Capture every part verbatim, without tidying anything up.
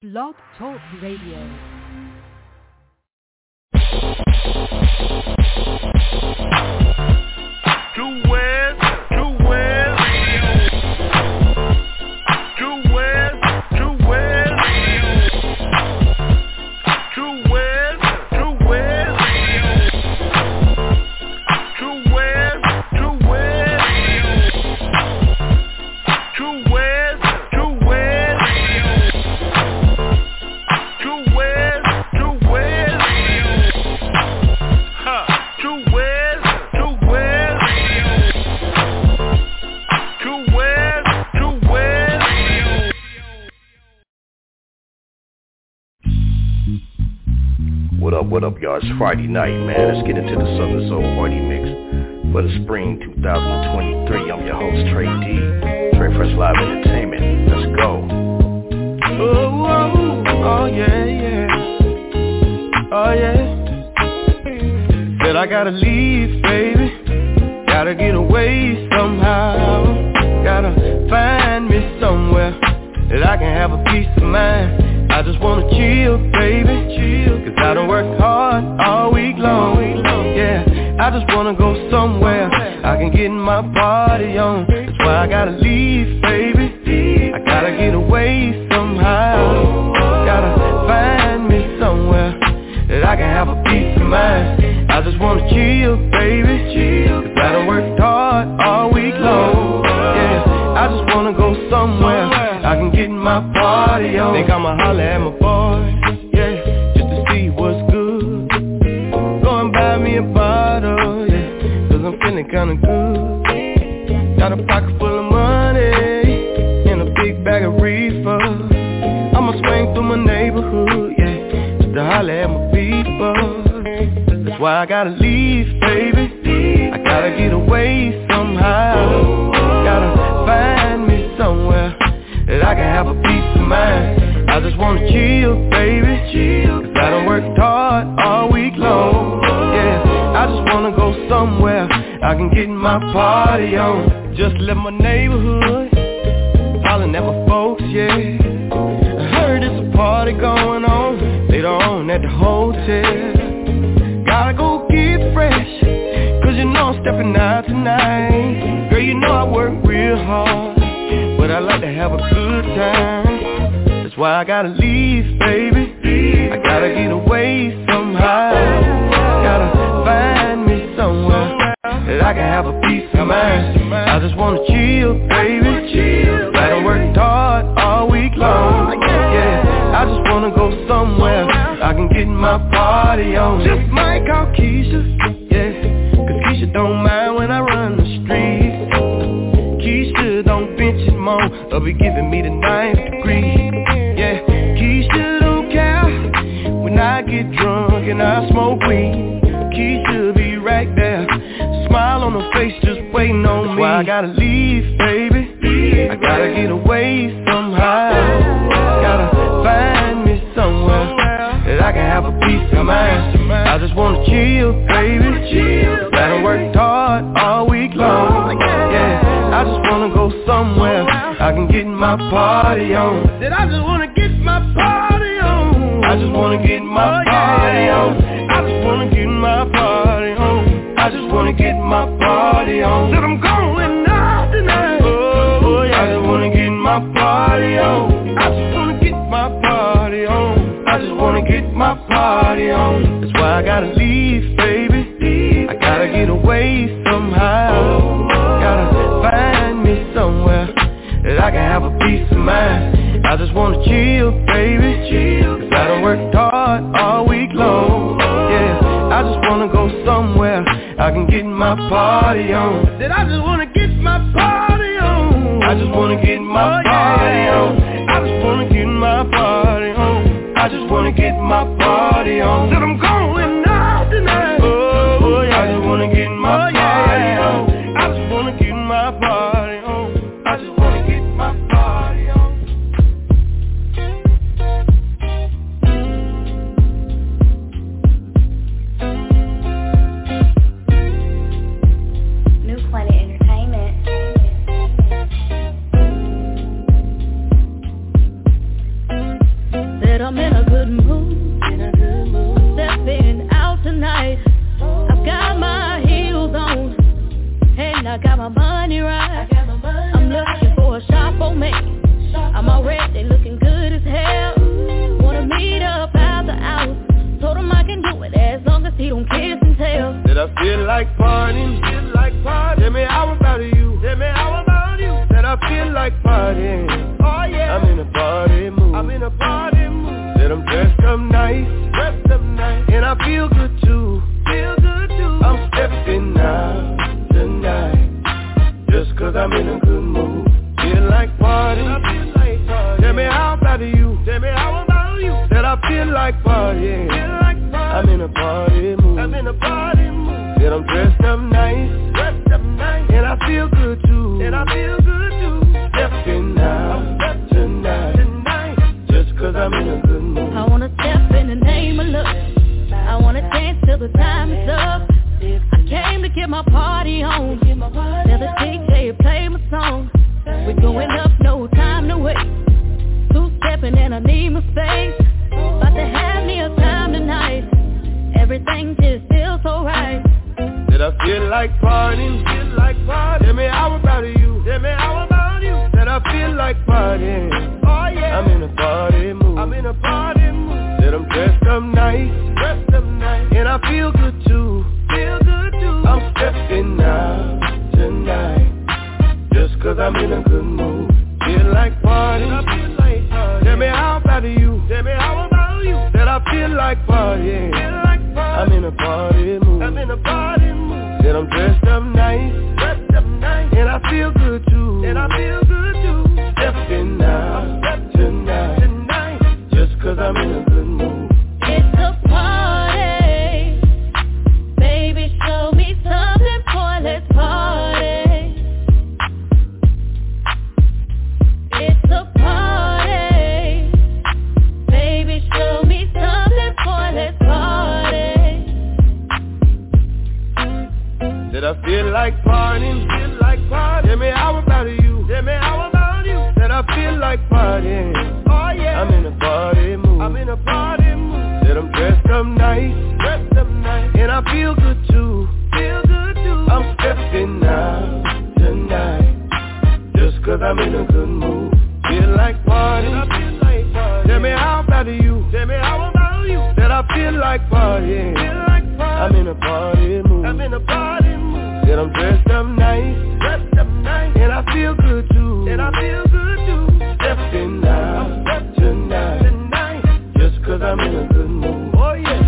Blog Talk Radio. True West, True West, True West, True West, True West, True West, True West, True West, True West, True West, True West, True West, huh? True West, True West. What up, what up, y'all? It's Friday night, man. Let's get into the Southern Soul Party Mix for the spring two thousand twenty-three. I'm your host, Trey D. Trey Fresh Live Entertainment. Let's go. Oh, oh, oh, yeah, yeah. Oh, yeah. Said I gotta leave, baby. Gotta get away somehow. Gotta find me somewhere that I can have a peace of mind. I just wanna chill, baby, chill. Cause I done worked hard all week long, yeah. I just wanna go somewhere I can get my party on. That's why I gotta leave, baby. I gotta get away somehow. Gotta find me somewhere that I can have a peace of mind. I just wanna chill, baby, chill. Cause I done worked hard all week long, yeah. I just wanna go somewhere I can get my party on. Think I'ma holler at my boy, yeah, just to see what's good. Go and buy me a bottle, yeah, cause I'm feeling kinda good. Got a pocket full of money and a big bag of reefer. I'ma swing through my neighborhood, yeah, just to holler at my people. That's why I gotta leave, baby. I gotta get away somehow. Gotta find me somewhere that I can have a peace of mind. I just wanna chill, baby, chill. Cause I done worked hard all week long, yeah. I just wanna go somewhere I can get my party on. Just left my neighborhood, hollering at my folks, yeah. I heard there's a party going on later on at the hotel. Gotta go get fresh, cause you know I'm stepping out tonight. Girl, you know I work real hard, but I like to have a good time. That's why I gotta leave, baby. I gotta get away somehow. Gotta find me somewhere that I can have a peace of mind. I just wanna chill, baby. I done worked hard all week long, yeah. I just wanna go somewhere I can get my party on. Just might call Keisha, yeah, cause Keisha don't mind when I run the street. Keisha don't bench it more, or be giving me the ninth degree. Yeah, Keisha don't care when I get drunk and I smoke weed. Keisha be right there, smile on her face just waiting on me. That's why I gotta leave, baby. I gotta get away somehow. Gotta find me somewhere that I can have a peace of mind. I just wanna chill, baby. I done worked hard all week long, yeah. I just wanna go somewhere I can get my party on. Said I just wanna get my party on. I just wanna get my party on. I just wanna get my party on. I just wanna get my party on. Said I'm going out tonight. Oh, yeah. I just wanna get my party on. I just wanna get my party on. I just wanna get my party on. That's why I gotta leave, baby. I gotta get away somehow. Gotta find me somewhere that I can have a peace of mind. I just wanna chill, baby. Cause I done worked hard all week long, yeah. I just wanna go somewhere I can get my party on. Said I just wanna get my party on. I just wanna get my party on. I just wanna get my party on. I just wanna get my party on. Said I'm going out tonight. Oh, oh yeah. I just wanna get my party on. I just wanna get my party on. I just wanna get my party on. New Planet Entertainment. Said I'm in a good mood, in a good mood. Stepping out tonight. I've got my heels on, and I got my money right. I'm looking for a shop on me. I'm already looking good as hell. Wanna meet up at the house. Told him I can do it as long as he don't kiss and tell. Said I feel like partying, feel like partying. Tell me how about you, tell me how about you. Said I feel like partying, oh yeah. I'm in a party mood, I'm in a party mood. Said I'm dressed up nice, dressed up nice. And I feel good too, feel good too. I'm stepping out tonight, just cause I'm in a good mood. Feel like partying, I feel like partying. Tell me how about you, tell me how about you. Said I feel like partying, feel like partying. I'm in a party mood, I'm in a party mood. Said I'm dressed up nice, dressed up nice. And I feel good too, and I feel good too. Stepping out tonight, tonight, just cause I'm in a good mood. I wanna step in the name of love. I wanna dance till the time is up. I came to get my party on. Tell the D J play my song. We're going up, no time to wait. Two-stepping and I need my space. About to have me a time tonight. Everything just feels so right. Said I feel like partying, feel like partying. Tell me how about you, tell me how about you. Said I feel like partying, oh yeah. I'm in a party mood, I'm in a party mood. Said I'm dressed up nice, dressed up nice. And I feel good too, feel good too. I'm stepping out tonight, just cause I'm in a good mood. Feel like partying, I feel like partying. Tell me how about you, tell me how about you. Said I feel like partying, feel like partying. I'm in a party mood, I'm in a party mood. Said I'm dressed up nice, dressed up nice. And I feel good too, and I feel good too. Stepping out tonight, tonight, just cause I'm in a good mood. It's a party, baby, show me something, boy, let's party. It's a party, baby, show me something, boy, let's party. Said I feel like partying, feel like partying. Tell me how about you, tell me how about you. Said I feel like partying, oh yeah. I'm in a party mood, I'm in a party mood. Said I'm dressed up nice, dressed up nice. And I feel good too, feel good too. I'm stepping out tonight, just cause I'm in a good mood. Feel like partying, I feel like partying. Tell me how about you, tell me how about you. Said I feel like partying, feel like partying. I'm in a party mood, I'm in a party mood. Said I'm dressed up nice, dressed up nice. And I feel good too, and I feel good too. Stepping out tonight, tonight, just cause I'm in a good mood. Oh yeah.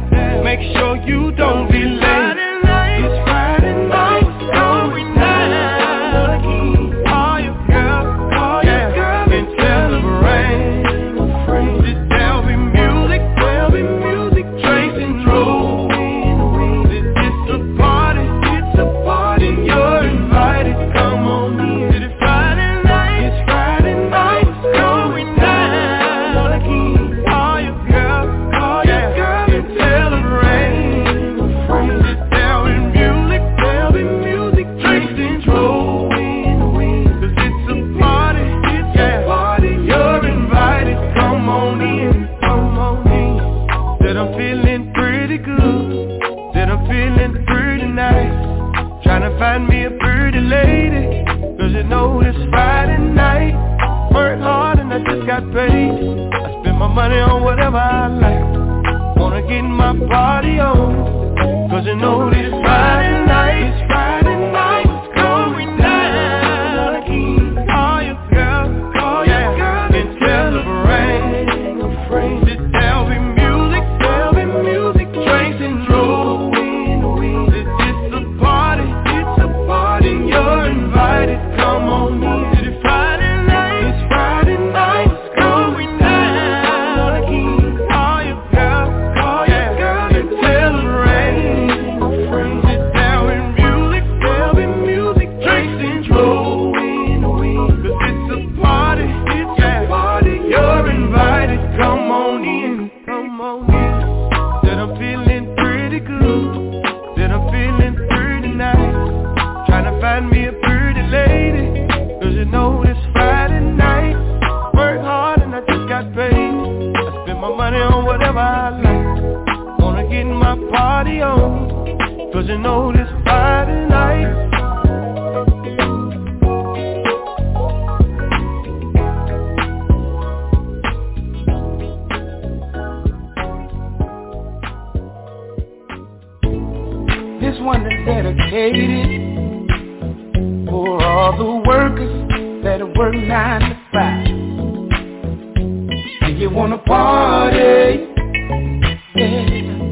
Make sure you don't be late. It's Friday night, going down. this Friday night. Work hard and I just got paid. I spend my money on whatever I like. Wanna get my party on, cause you know this Friday night. It's Friday night, it's going down. All your girls, all your girls and celebrate. There'll be music, there'll be music, drinks and drove. It's a party, it's a party, you're invited, come on in. It's Friday night, it's Friday night, it's going down. All your girls, all your girls and celebrate. There'll be music, there'll be music, drinks and drove. Cause it's a party, it's a party, you're invited, come on in, come on in. Said I'm feeling pretty good, said I'm feeling pretty nice. Tryna find me a pretty lady, cause you know it's Friday night. Work hard and I just got paid. I spend my money on whatever I like. Wanna get my party on, cause you know this Friday night. This one is dedicated for all the workers that work nine to five. And you wanna party, yeah.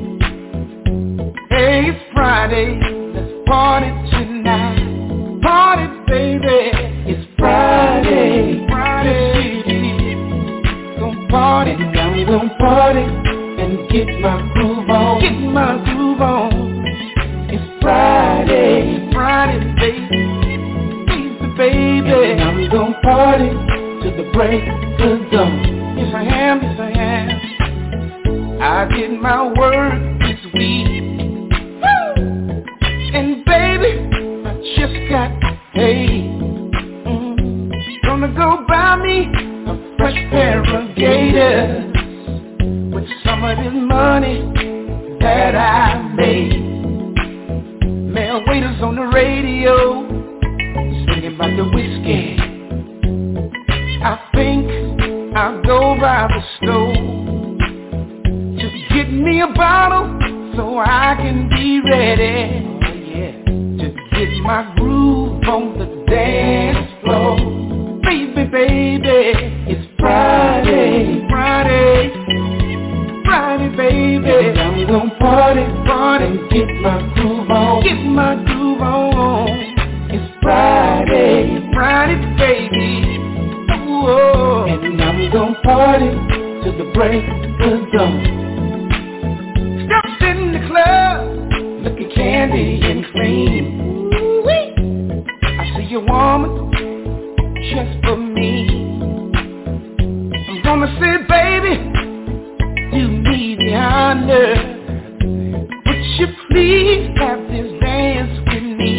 Hey, it's Friday, let's party tonight. Party, baby, it's Friday, Friday. Gonna party, I'm gonna party and get my groove on, get my groove on. It's Friday, Friday, baby, baby, baby. And I'm gon' party till the break of dawn. Yes, I am, yes, I am. I did my work this week. Woo! And baby, I just got paid. Mm. Gonna go buy me a fresh pair of Gators with some of this money that I made. Male waiters on the radio singing about the whiskey. I think I'll go by the stove to get me a bottle so I can be ready, oh, yeah, to get my groove on the dance floor. Baby, baby, it's Friday, Friday, Friday, baby. And I'm gon' party, party and get my groove on, get my groove on. It's Friday, Friday, baby. Whoa. And I'm gon' party till the break of dawn. Steps in the club, looking candy and cream. Ooh-wee. I see a woman just for me. I'm gonna say, baby, do me the honor, would you please have this dance with me?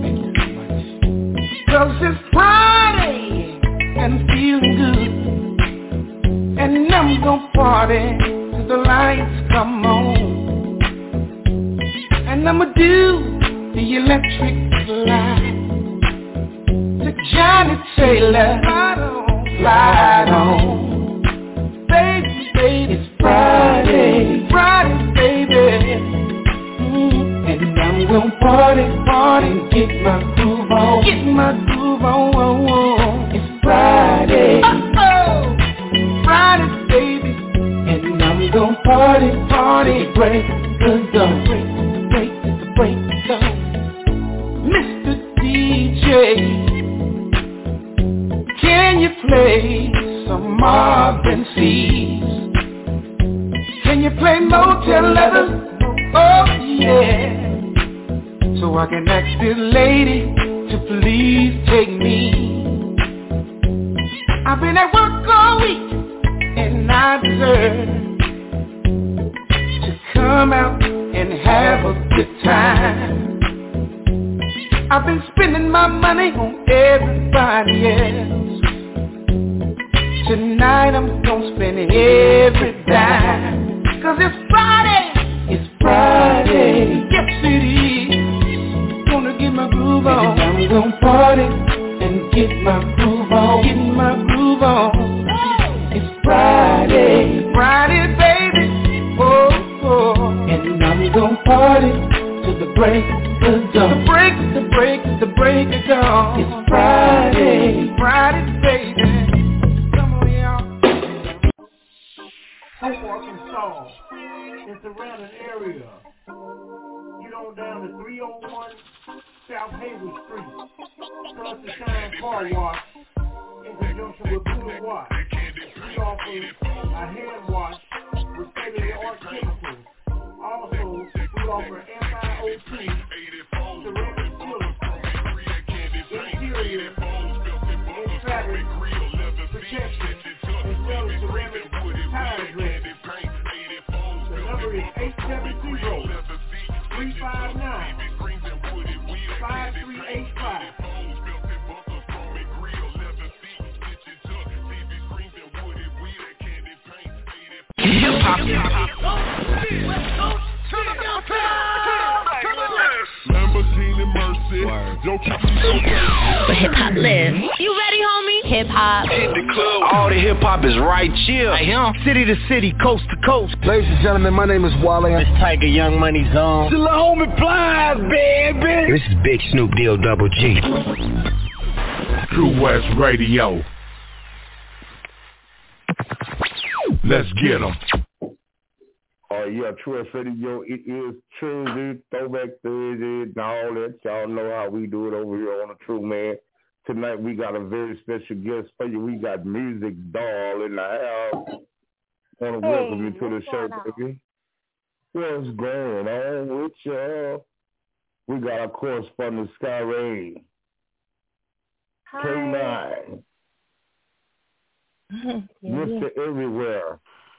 Cause it's Friday and feeling good, and I'm gonna party till the lights come on, and I'ma do the electric slide to Johnny Taylor, slide on. Baby, baby, it's Friday, Friday, baby. Mm, and I'm gon' party, party, and get my groove on, get my groove on, oh, oh. It's Friday, oh-oh, Friday, baby. And I'm gon' party, party, break the dawn, break, break, break the dawn. Mister D J, can you play some Marvin Seas? Can you play Motel eleven? Oh yeah. So I can ask this lady to please take me. I've been at work all week and I deserve to come out and have a good time. I've been spending my money on everybody else. Tonight I'm gonna spend every dime, cause it's Friday, it's Friday, yes it is. Gonna get my groove on, and I'm gonna party and get my groove on, get my groove on. It's Friday, Friday, baby. Oh, oh. And I'm gonna party to the break of dawn. The break, the break, the break of dawn. It's Friday, Friday, baby. Come on, y'all. Hope Arkansas and surrounding area. Get on down to three oh one South Hayward Street. Plus the Shine Car Wash in conjunction with Buddha Wash. We offer a hand wash with state-of-the-art chemicals. Also, we offer anti-O T, ceramic sealant, interior and fabric protection, as well as ceramic tire dressing. The number is eight seven zero, three five nine, five three eight five. Lamborghini Mercy, yo, keep me so But hip hop lives. You ready, homie? Hip hop. hit the club. All the hip hop is right here. Right here. City to city, coast to coast. Ladies and gentlemen, my name is Wale. It's Tiger Young Money Zone. The homie Plies, baby. This is Big Snoop Deal Double G. True West Radio. Let's get 'em. Oh, uh, yeah, True West Radio. It is Tuesday, Throwback Thursday, and all that. Y'all know how we do it over here on the True Man. Tonight we got a very special guest for you. We got Music Doll in the house. Want to welcome you to the show, baby. What's going on with y'all? We got our correspondent, Sky Ray. K nine. Mister Everywhere.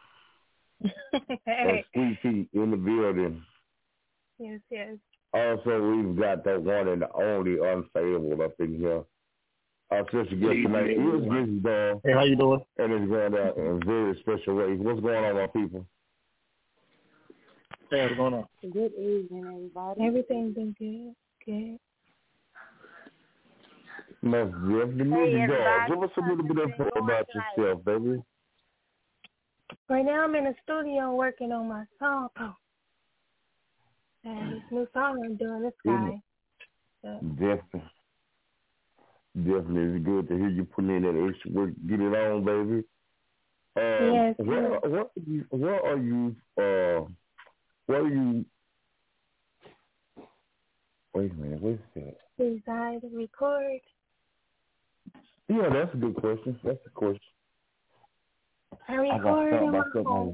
Hey. Sweet Feet in the building. Yes, yes. Also, we've got the one and the only Unfable up in here. Our special guest tonight is Music Doll. Hey, how you doing? And it's going out in a very special way. What's going on, my people? Hey, what's going on? Good evening, everybody. Everything's been good. Good. Most definitely. Music Doll, give us a little bit of info about yourself, baby. Right now I'm in the studio working on my song. Oh. And this new song I'm doing, this guy. So. Definitely. Definitely. It's good to hear you putting in that extra work. Get it on, baby. Um, yes. Where, yes. where, are you, where are you, uh, where are you, wait a minute, what's that? Reside, record. Yeah, that's a good question. That's a question. I record in my home.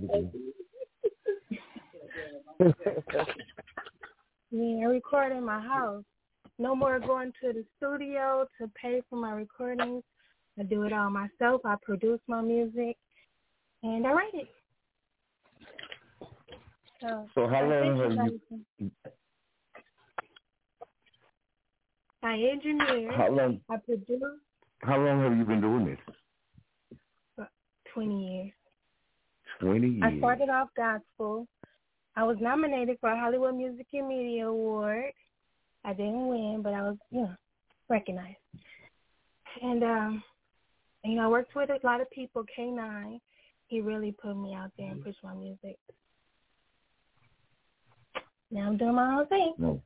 Yeah, I record in my house. No more going to the studio to pay for my recordings. I do it all myself. I produce my music, and I write it. So, so how long have you... I engineer. How long? I produce. How long have you been doing this? Twenty years. Twenty years. I started off gospel. I was nominated for a Hollywood Music and Media Award. I didn't win, but I was, you know, recognized. And um, you know, I worked with a lot of people. K nine, he really put me out there and pushed my music. Now I'm doing my own thing. No.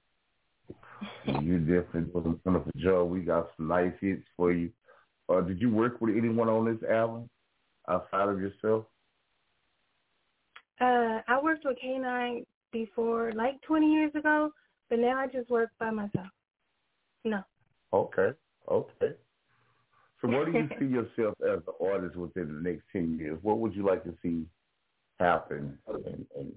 You definitely did a wonderful job. We got some nice hits for you. Uh, did you work with anyone on this album outside of yourself? Uh, I worked with K nine before, like twenty years ago, but now I just work by myself. No. Okay. Okay. So where do you see yourself as an artist within the next ten years? What would you like to see happen? And, and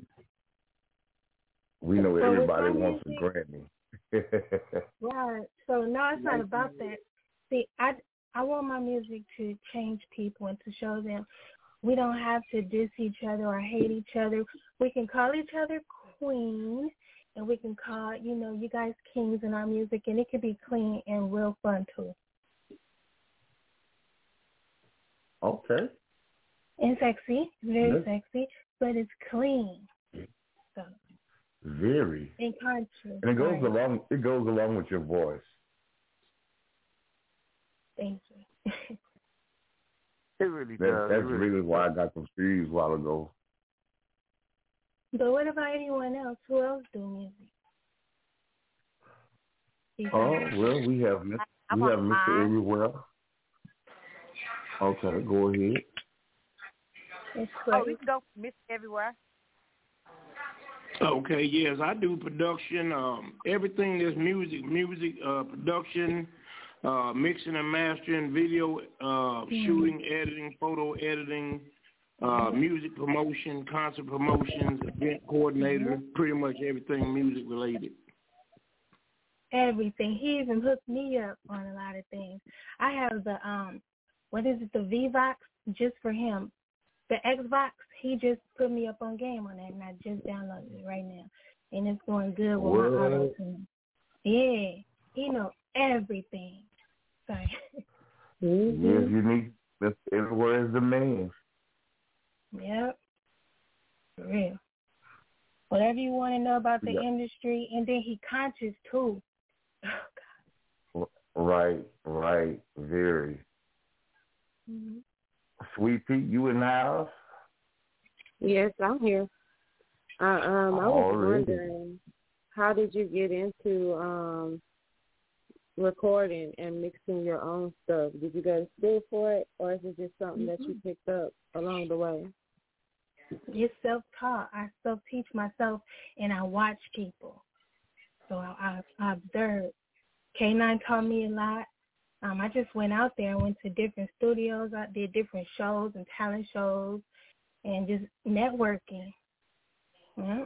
we know so everybody wants a Grammy. Right. So no, it's not about that. See, I, I want my music to change people and to show them we don't have to diss each other or hate each other. We can call each other queen, and we can call, you know, you guys kings in our music, and it can be clean and real fun too. Okay. And sexy, very yes. sexy, but it's clean. So. Very. And conscious. And it goes right. along. It goes along with your voice. Thank you. It really that, does. That's it really, really why I got confused a while ago. But what about anyone else? Who else do music? Oh, well, we have Mister we have Mister Everywhere. Okay, go ahead. Oh, we can go Mister Everywhere. Okay, yes, I do production, um, everything that's music, music, uh, production, uh, mixing and mastering, video, uh, mm-hmm. shooting, editing, photo editing, uh, music promotion, concert promotions, event coordinator, mm-hmm. pretty much everything music related. Everything. He even hooked me up on a lot of things. I have the, um, what is it, the V-Vox, just for him. The Xbox, he just put me up on game on that, and I just downloaded it right now. And it's going good with what? my auto tune. Yeah, he knows everything. Sorry. Mm-hmm. Yes, you need, Mister Everywhere is the man. Yep. For real. Whatever you want to know about the yep. industry, and then he conscious too. Oh, God. Right, right, very. Mm-hmm. Sweet Pea, you in the house? Yes, I'm here. Uh, um, I was Already. wondering, how did you get into um, recording and mixing your own stuff? Did you go to school for it, or is it just something mm-hmm. that you picked up along the way? It's self-taught. I self-teach myself, and I watch people. So I, I, I observe. K nine taught me a lot. Um, I just went out there and went to different studios. I did different shows and talent shows and just networking. Yeah.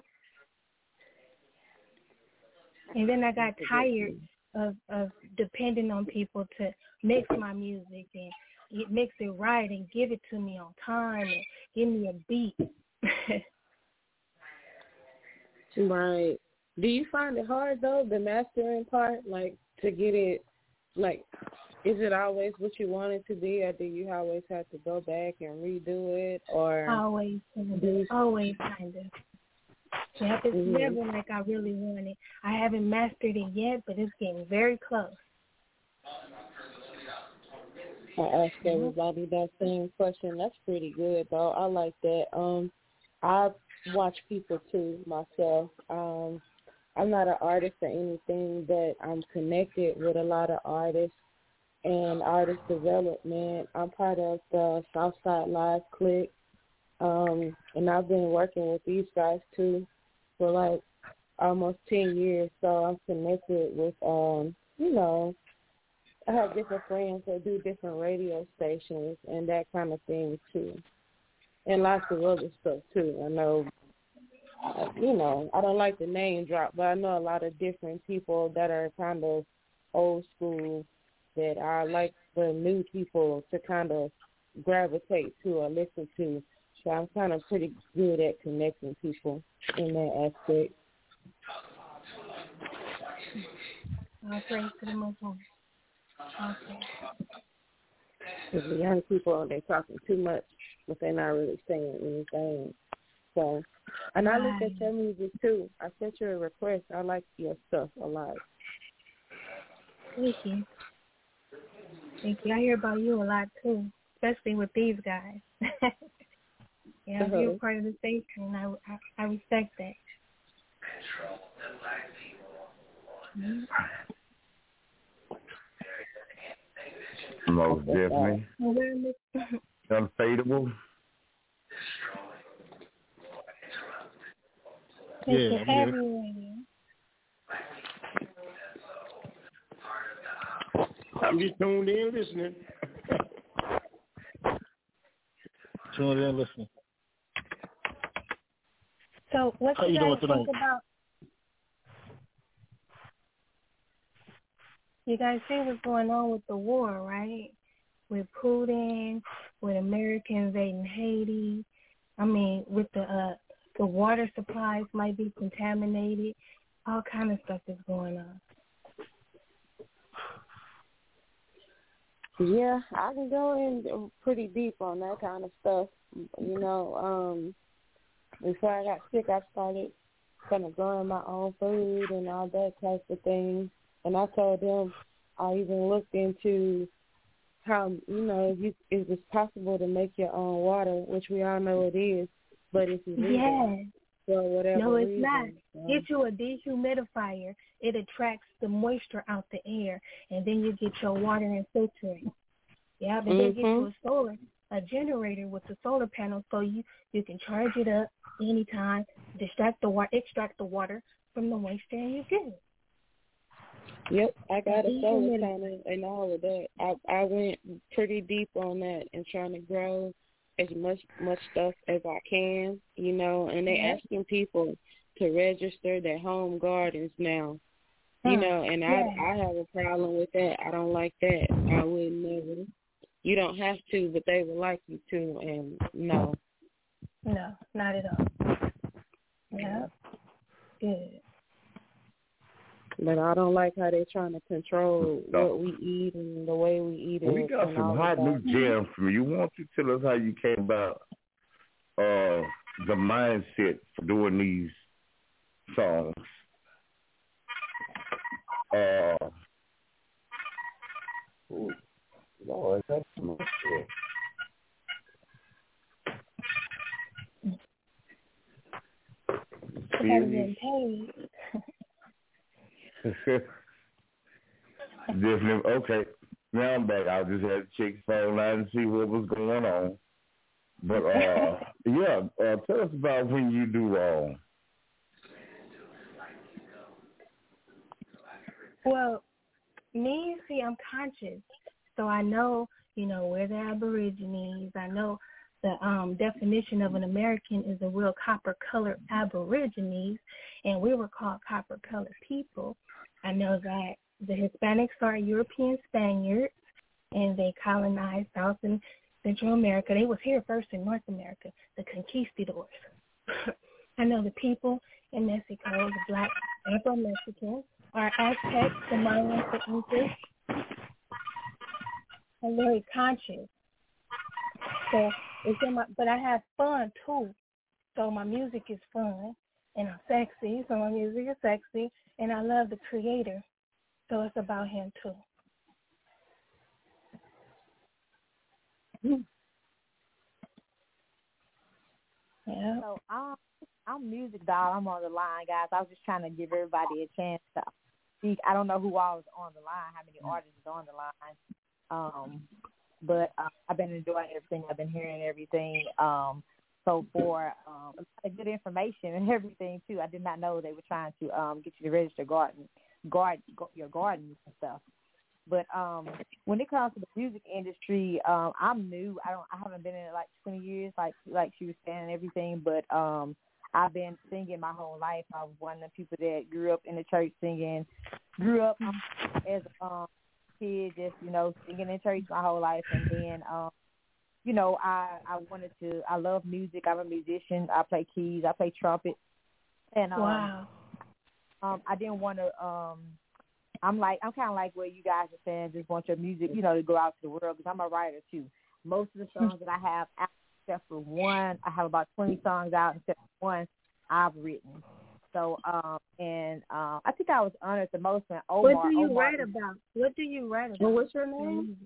And then I got tired of, of depending on people to mix my music and mix it right and give it to me on time and give me a beat. Right. Do you find it hard, though, the mastering part, like, to get it, like, is it always what you want it to be, or do you always have to go back and redo it, or? Always, you... always, kind of. Yeah, it's mm-hmm. never like I really want it. I haven't mastered it yet, but it's getting very close. I ask everybody that same question. That's pretty good, though. I like that. Um, I watch people, too, myself. Um, I'm not an artist or anything, but I'm connected with a lot of artists and artist development. I'm part of the Southside Live Clique, um, and I've been working with these guys, too, for, like, almost ten years. So I'm connected with, um, you know, I have different friends that do different radio stations and that kind of thing, too. And lots of other stuff, too. I know, uh, you know, I don't like the name drop, but I know a lot of different people that are kind of old school that I like the new people to kind of gravitate to or listen to. So I'm kind of pretty good at connecting people in that aspect. I'll praise to the Most High. Okay. Because the young people, they're talking too much, but they're not really saying anything. So, and I look at your music too. I sent you a request. I like your stuff a lot. Thank you. Thank you. I hear about you a lot too, especially with these guys. Yeah, uh-huh. You're part of the station. I, I, I respect that. Mm-hmm. Most definitely. Unfadable. Yeah, yeah. I'm just tuned in listening. Tuned in listening. So what How you, you guys doing tonight? think about? You guys see what's going on with the war, right? With Putin, with America invading Haiti. I mean, with the uh, the water supplies might be contaminated. All kind of stuff is going on. Yeah, I can go in pretty deep on that kind of stuff. You know, um, before I got sick, I started kind of growing my own food and all that type of thing. And I told them I even looked into how, you know, you, it was possible to make your own water, which we all know it is, but it's illegal. Yes. For whatever no, it's reason. not. So. Get you a dehumidifier. It attracts the moisture out the air, and then you get your water and filtering. Yeah, but mm-hmm. then get you a solar, a generator with the solar panel, so you, you can charge it up anytime, distract the water, extract the water from the moisture, and you're good. Yep, I got a solar panel and all of that. I I went pretty deep on that and trying to grow as much much stuff as I can, you know, and they yeah. asking people to register their home gardens now, you know, and yeah. I I have a problem with that. I don't like that. I would never. You don't have to, but they would like you to, and no. No, not at all. Yeah, good. But I don't like how they're trying to control no. what we eat and the way we eat it. Well, we got some hot new gems from you. Why don't you tell us how you came about uh, the mindset for doing these songs? Uh, ooh, Lord, that's my shit. Getting paid. Definitely. Okay. Now I'm back. I just had to check the phone line and see what was going on. But uh, yeah, uh, tell us about when you do uh Well, me, see, I'm conscious, so I know, you know, we're the Aborigines. I know the um, definition of an American is a real copper-colored Aborigines, and we were called copper-colored people. I know that the Hispanics are European Spaniards, and they colonized South and Central America. They was here first in North America, the conquistadors. I know the people in Mexico, the black Afro-Mexicans, are Aztecs, the Mayans, the Incas. I'm very conscious. So it's in my, but I have fun too. So my music is fun, and I'm sexy. So my music is sexy, and I love the creator. So it's about him too. Yeah. So I'm I'm Music Doll. I'm on the line, guys. I was just trying to give everybody a chance to speak. I don't know who all is on the line, how many artists is on the line. Um, but uh, I've been enjoying everything. I've been hearing everything. Um, so for um, a lot of good information and everything too. I did not know they were trying to um, get you to register garden, guard your gardens and stuff. But um, when it comes to the music industry, um, I'm new. I don't. I haven't been in it like twenty years, like like she was saying and everything. But um, I've been singing my whole life. I was one of the people that grew up in the church singing. Grew up um, as a um, kid, just you know, singing in church my whole life. And then, um, you know, I I wanted to. I love music. I'm a musician. I play keys. I play trumpet. And um, wow. Um, I didn't want to. Um, I'm like, I'm kind of like what you guys are saying, just want your music, you know, to go out to the world, because I'm a writer, too. Most of the songs that I have, except for one, I have about twenty songs out, except for one I've written. So, um, and um, I think I was honored the most when Omar. What do you Omar, write about? What do you write about? Well, what's your name?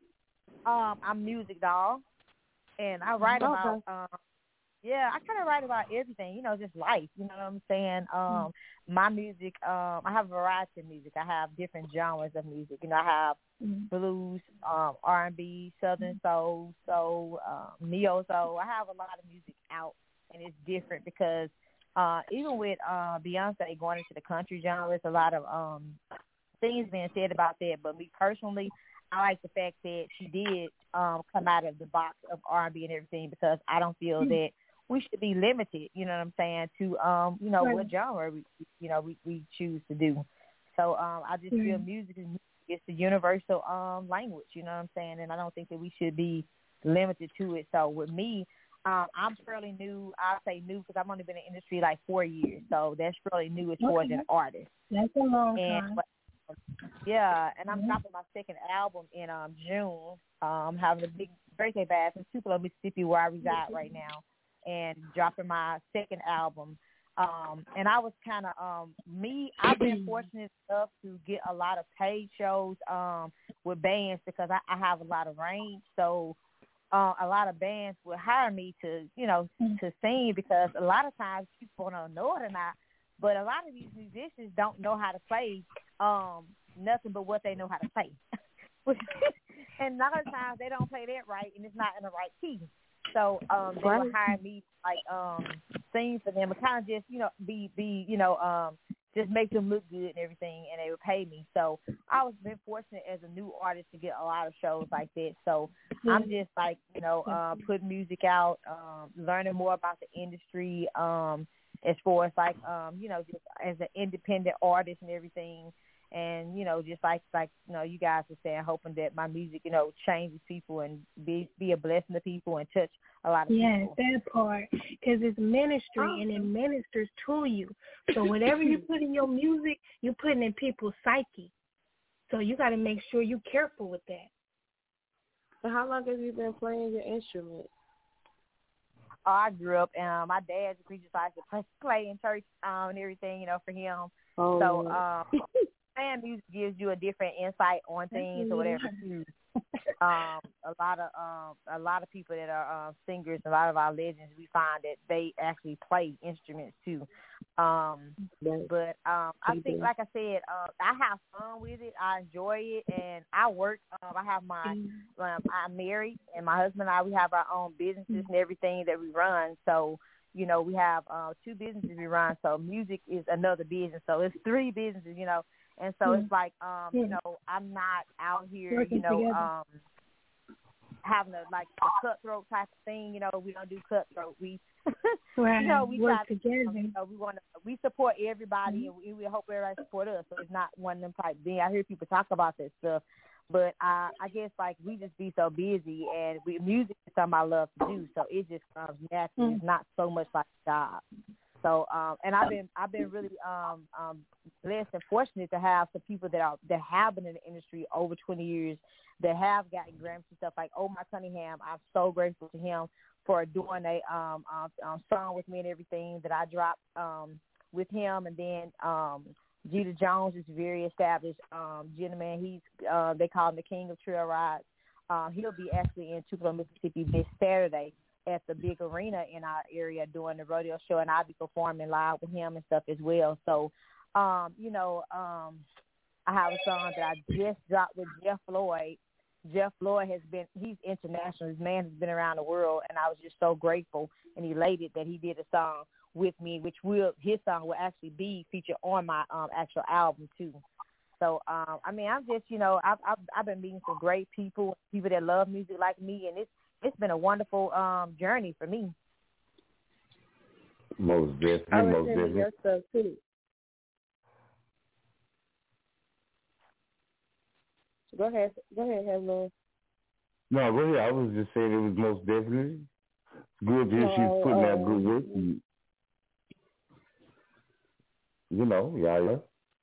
Um, I'm Music Doll, and I write okay. about, um, yeah, I kind of write about everything, you know, just life, you know what I'm saying? Um, mm-hmm. My music, um, I have a variety of music. I have different genres of music. You know, I have mm-hmm. blues, um, R and B, Southern soul, soul, um, neo soul. I have a lot of music out, and it's different because uh, even with uh, Beyonce going into the country genre, there's a lot of um, things being said about that. But me personally, I like the fact that she did um, come out of the box of R and B and everything, because I don't feel mm-hmm. that we should be limited, you know what I'm saying, to, um, you know, right. what genre, we, you know, we, we choose to do. So um, I just mm-hmm. feel music is it's the universal um, language, you know what I'm saying, and I don't think that we should be limited to it. So with me, um, I'm fairly new. I'll say new because I've only been in the industry like four years, so that's fairly new as far as an artist. That's a long and, time. But, yeah, and I'm mm-hmm. dropping my second album in um, June. I'm um, having a big birthday bash in Tupelo, Mississippi, where I reside mm-hmm. right now, and dropping my second album. Um, and I was kind of, um, me, I've been fortunate enough to get a lot of paid shows um, with bands because I, I have a lot of range. So uh, a lot of bands would hire me to, you know, mm-hmm. to sing because a lot of times people don't know it or not, but a lot of these musicians don't know how to play um, nothing but what they know how to play. And a lot of times they don't play that right, and it's not in the right key. So um, they would hire me to, like um, sing for them, and kind of just you know be be you know um, just make them look good and everything, and they would pay me. So I was been fortunate as a new artist to get a lot of shows like that. So I'm just like you know uh, putting music out, um, learning more about the industry um, as far as like um, you know just as an independent artist and everything. And, you know, just like, like you know, you guys were saying, hoping that my music, you know, changes people and be be a blessing to people and touch a lot of yes, people. Yes, that part. Because it's ministry oh. and it ministers to you. So whatever you put in your music, you're putting in people's psyche. So you got to make sure you're careful with that. And how long have you been playing your instrument? Oh, I grew up, and um, my dad just decided to play, play in church um, and everything, you know, for him. Oh. So, um, playing music gives you a different insight on things or whatever too. Um, a lot of um, a lot of people that are uh, singers, a lot of our legends, we find that they actually play instruments too. Um, but um, I think, like I said, uh, I have fun with it. I enjoy it, and I work. Um, I have my um, I'm married, and my husband and I we have our own businesses and everything that we run. So. You know, we have uh, two businesses we run, so music is another business. So it's three businesses, you know. And so mm-hmm. it's like, um, you know, I'm not out here, Working you know, together. um, having a, like, a cutthroat type of thing. You know, we don't do cutthroat. We, right. you know, we Work try to, together. you know, we want to, we support everybody, mm-hmm. and we, we hope everybody support us. So it's not one of them type things. I hear people talk about that stuff. But I, I guess, like, we just be so busy, and we, music is something I love to do, so it just comes naturally. Mm-hmm. It's not so much like a job. So, um, and I've been, I've been really um, um, blessed and fortunate to have some people that are that have been in the industry over twenty years, that have gotten Grammys and stuff like Omar Cunningham. I'm so grateful to him for doing a um, um, um, song with me and everything that I dropped um, with him, and then. Um, Jeter Jones is a very established um, gentleman. He's uh, they call him the King of Trail Rides. Uh, he'll be actually in Tupelo, Mississippi this Saturday at the big arena in our area doing the rodeo show, and I'll be performing live with him and stuff as well. So, um, you know, um, I have a song that I just dropped with Jeff Floyd. Jeff Floyd has been, he's international. His man has been around the world, and I was just so grateful and elated that he did a song with me, which will his song will actually be featured on my um actual album too. So um I mean I'm just you know I've I've, I've been meeting some great people, people that love music like me, and it's it's been a wonderful um journey for me. Most definitely, I most listen to your stuff too. Go ahead, go ahead, hello. No, go ahead. I was just saying it was most definitely good that no, she's putting uh, out good work. You know, yeah, yeah.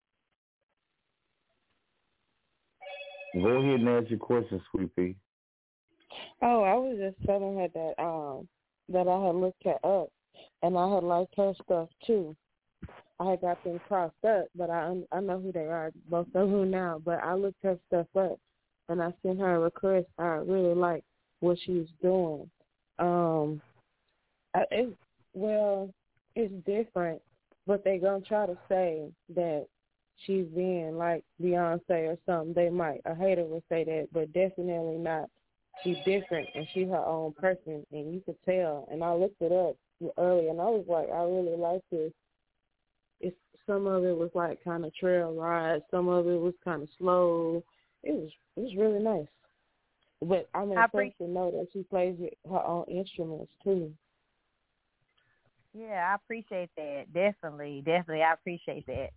Go ahead and ask your question, Sweet Pea. Oh, I was just telling her that um that I had looked her up, and I had liked her stuff too. I had got them crossed up, but I I know who they are, both of them now. But I looked her stuff up, and I sent her a request. I really like what she's doing. Um, I, it, well, it's different. But they gonna try to say that she's being like Beyonce or something. They might. A hater would say that, but definitely not. She's different, and she's her own person, and you could tell. And I looked it up earlier, and I was like, I really like this. It's some of it was like kind of trail ride, some of it was kind of slow. It was it was really nice. But I'm impressed to know that she plays with her own instruments too. Yeah, I appreciate that. Definitely, definitely, I appreciate that.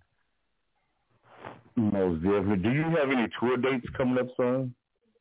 Most definitely. Do you have any tour dates coming up soon?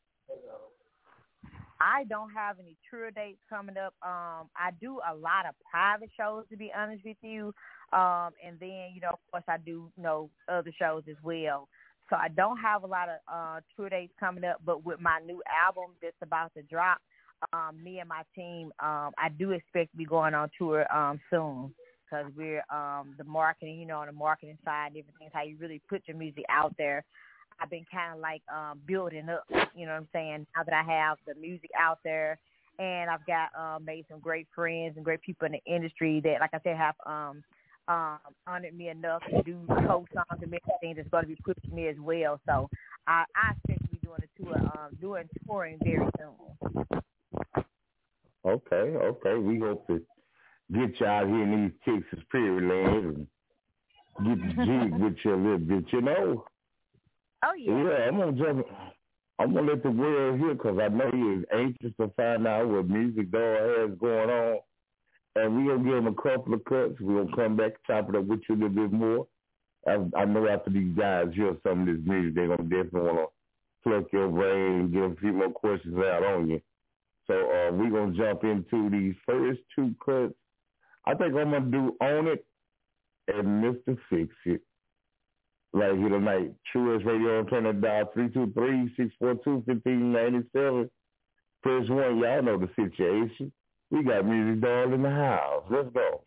I don't have any tour dates coming up. Um, I do a lot of private shows, to be honest with you. Um, and then, you know, of course, I do, you know, other shows as well. So I don't have a lot of uh, tour dates coming up, but with my new album that's about to drop, Um, me and my team, um, I do expect to be going on tour um, soon, because we're um, the marketing, you know, on the marketing side, different things, how you really put your music out there. I've been kind of like um, building up, you know what I'm saying, now that I have the music out there. And I've got um, made some great friends and great people in the industry that, like I said, have um, um, honored me enough to do co-songs and many things that's going to be pushing me as well. So I, I expect to be doing a tour, um, doing touring very soon. Okay, okay. We hope to get you out here in these Texas prairie lands and get the jig with you a little bit, you know. Oh, yeah. Yeah, I'm going to jump. I'm going to let the world hear because I know you're anxious to find out what Musiq Dawg has going on. And we're going to give them a couple of cuts. We're going to come back and chop it up with you a little bit more. I, I know after these guys hear some of this music, they're going to definitely want to pluck your brain and give a few more questions out on you. So uh, we're going to jump into these first two cuts. I think I'm going to do Own It and Mister Fix It right here tonight. True S Radio, turn it dial three two three, six four two, one five nine seven. Press one, y'all know the situation. We got Musiq Dawg in the house. Let's go.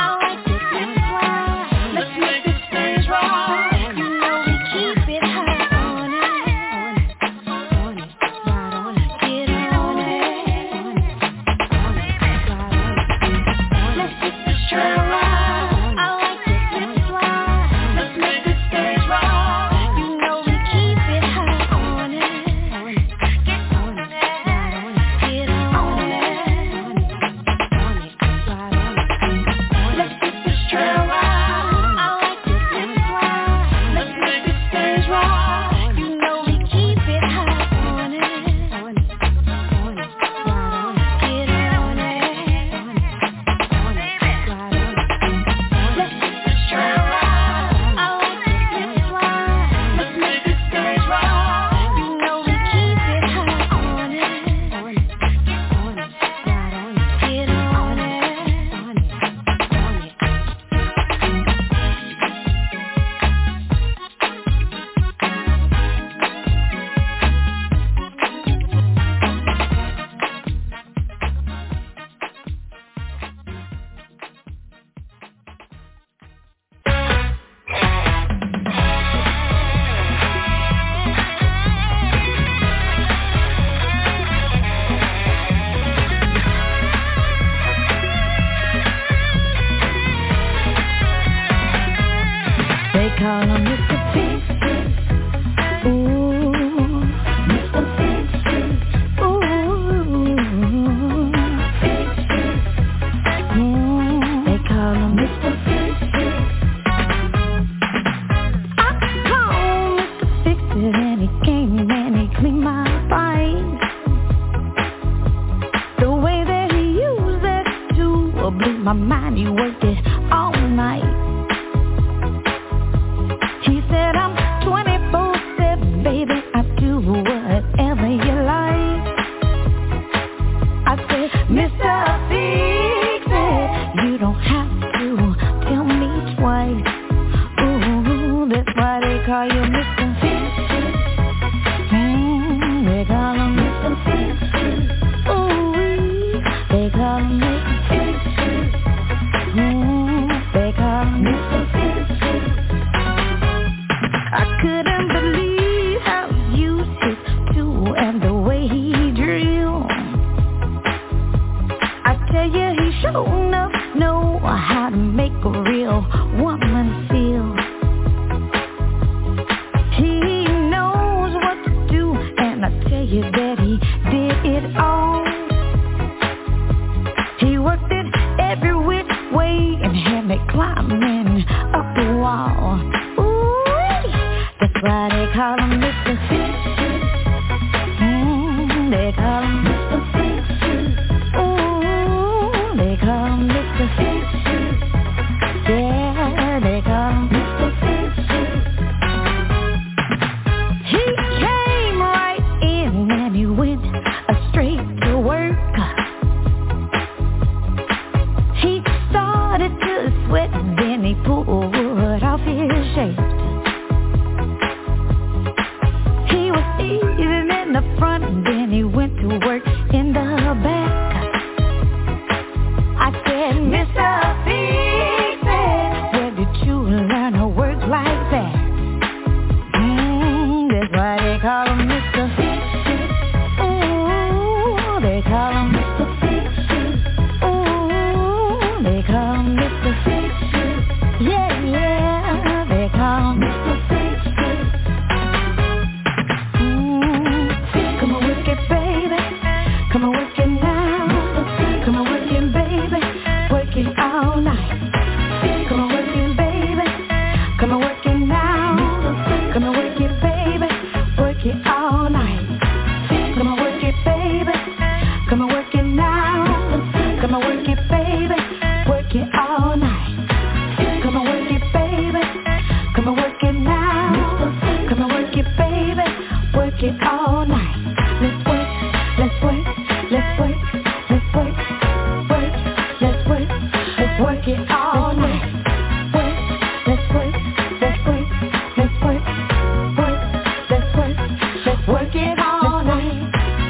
Let's make this thing right. You know we keep it high. on my mind, he worked it all night. He said, I'm twenty-four seven, baby, I do whatever you like. I said, Mister Fix It, you don't have to tell me twice. Ooh, that's why they call you Mister Fix It. Mm, they call him Mister Fix It. Ooh, they call him Mister Fix It. Mm, they call him Mister Fix It. I couldn't believe how you his tool and the way he drill. I tell you, he sure enough know how to make a real woman feel. He knows what to do, and I tell you that he did it all. He worked it every which way and had me climbing up the wall. That's why they call him Mister Fix It. Mm, they call him Mister Fix It. Ooh, they call him Mister Fix It. Yeah, they call him Mister Fix It. He came right in and he went uh, straight to work. He started to sweat, then he pulled off his shirt. Even in the front, and then he went to work in the back. I said, Mister Fix It, where did you learn to work like that? Mm, that's why they call him Mister Fix It. Ooh, they call him Mister Fix It. Ooh, they call him Mister Fix It. Yeah, yeah, they call him Mister Fix It. Come on, work it now. Come on, work it, baby. Work it all night. Come on, work it, baby. Come on, work it now. Come on, work it, baby. Work it all night. Come on, work it, baby. Come on, work it now. Come on, work it, baby. Work it all night. Come on, work it, baby. Come on, work it now. Come on, work it, baby. Work it all night. Let's work. Let's work. Let's work, let's work, work, let's work, let's work it all night. Work, let's work, let's work, let's work, work, let's work, let's work it all night.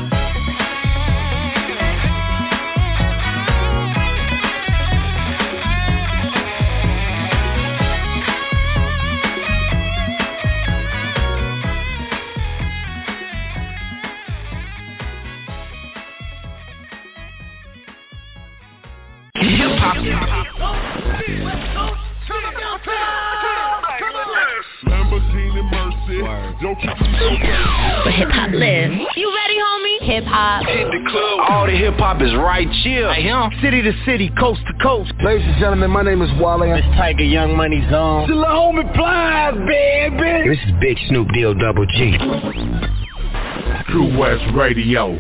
Lamborghini Mercy. Yo, keep me so For hip hop live. You ready, homie? Hip hop. Hit the club. All the hip hop is right chill. Right here. City to city, coast to coast. Ladies and gentlemen, my name is Wale. This Tiger Young Money Zone. Still a homie Plies, baby. This is Big Snoop Deal Double G. True West Radio.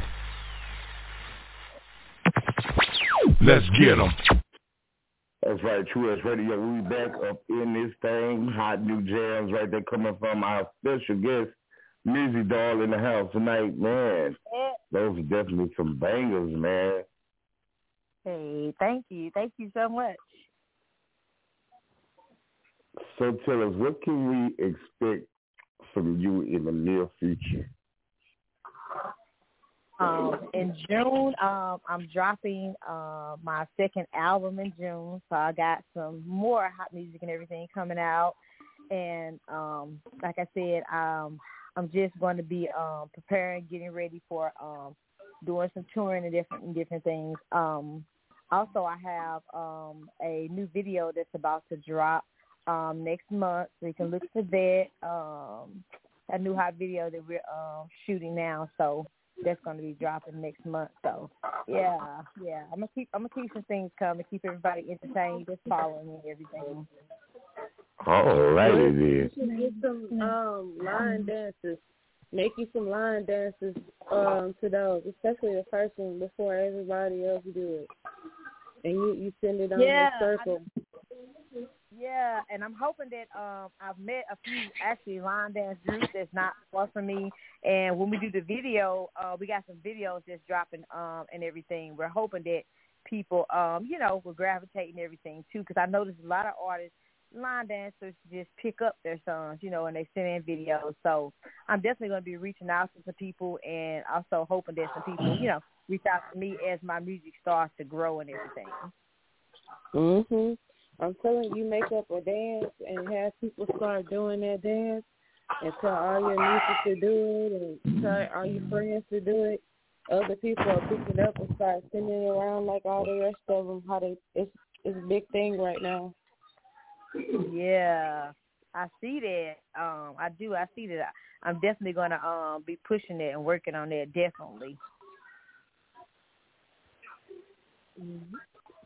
Let's get 'em. That's right, True West Radio. We back up in this thing. Hot new jams right there coming from our special guest, Mizzy Doll, in the house tonight. Man, those are definitely some bangers, man. Hey, thank you. Thank you so much. So tell us, what can we expect from you in the near future? Um, in June, um, I'm dropping uh, my second album in June, so I got some more hot music and everything coming out. And um, like I said, um, I'm just going to be um, preparing, getting ready for um, doing some touring and different and different things. Um, also, I have um, a new video that's about to drop um, next month, so you can look for that. Um, a new hot video that we're uh, shooting now, so that's going to be dropping next month. So yeah, yeah, I'm gonna keep I'm gonna keep some things coming, keep everybody entertained, just following me and everything. All righty then. Get some um, line dances. Make you some line dances um, to those, especially the first one before everybody else do it. and you, you send it on yeah, the circle. I, yeah, and I'm hoping that um, I've met a few actually line dance groups that's not far from me. And when we do the video, uh, we got some videos that's dropping um, and everything. We're hoping that people, um, you know, will gravitate and everything too, because I noticed a lot of artists, line dancers, just pick up their songs, you know, and they send in videos. So I'm definitely going to be reaching out to some people and also hoping that some people, you know, reach out to me as my music starts to grow and everything. Mhm. I'm telling you, make up a dance and have people start doing that dance and tell all your nieces to do it and tell all your friends to do it. Other people are picking it up and start sending it around like all the rest of them. How they it's it's a big thing right now. Yeah, I see that. Um, I do. I see that. I'm definitely gonna um be pushing it and working on that. Definitely. Mm-hmm.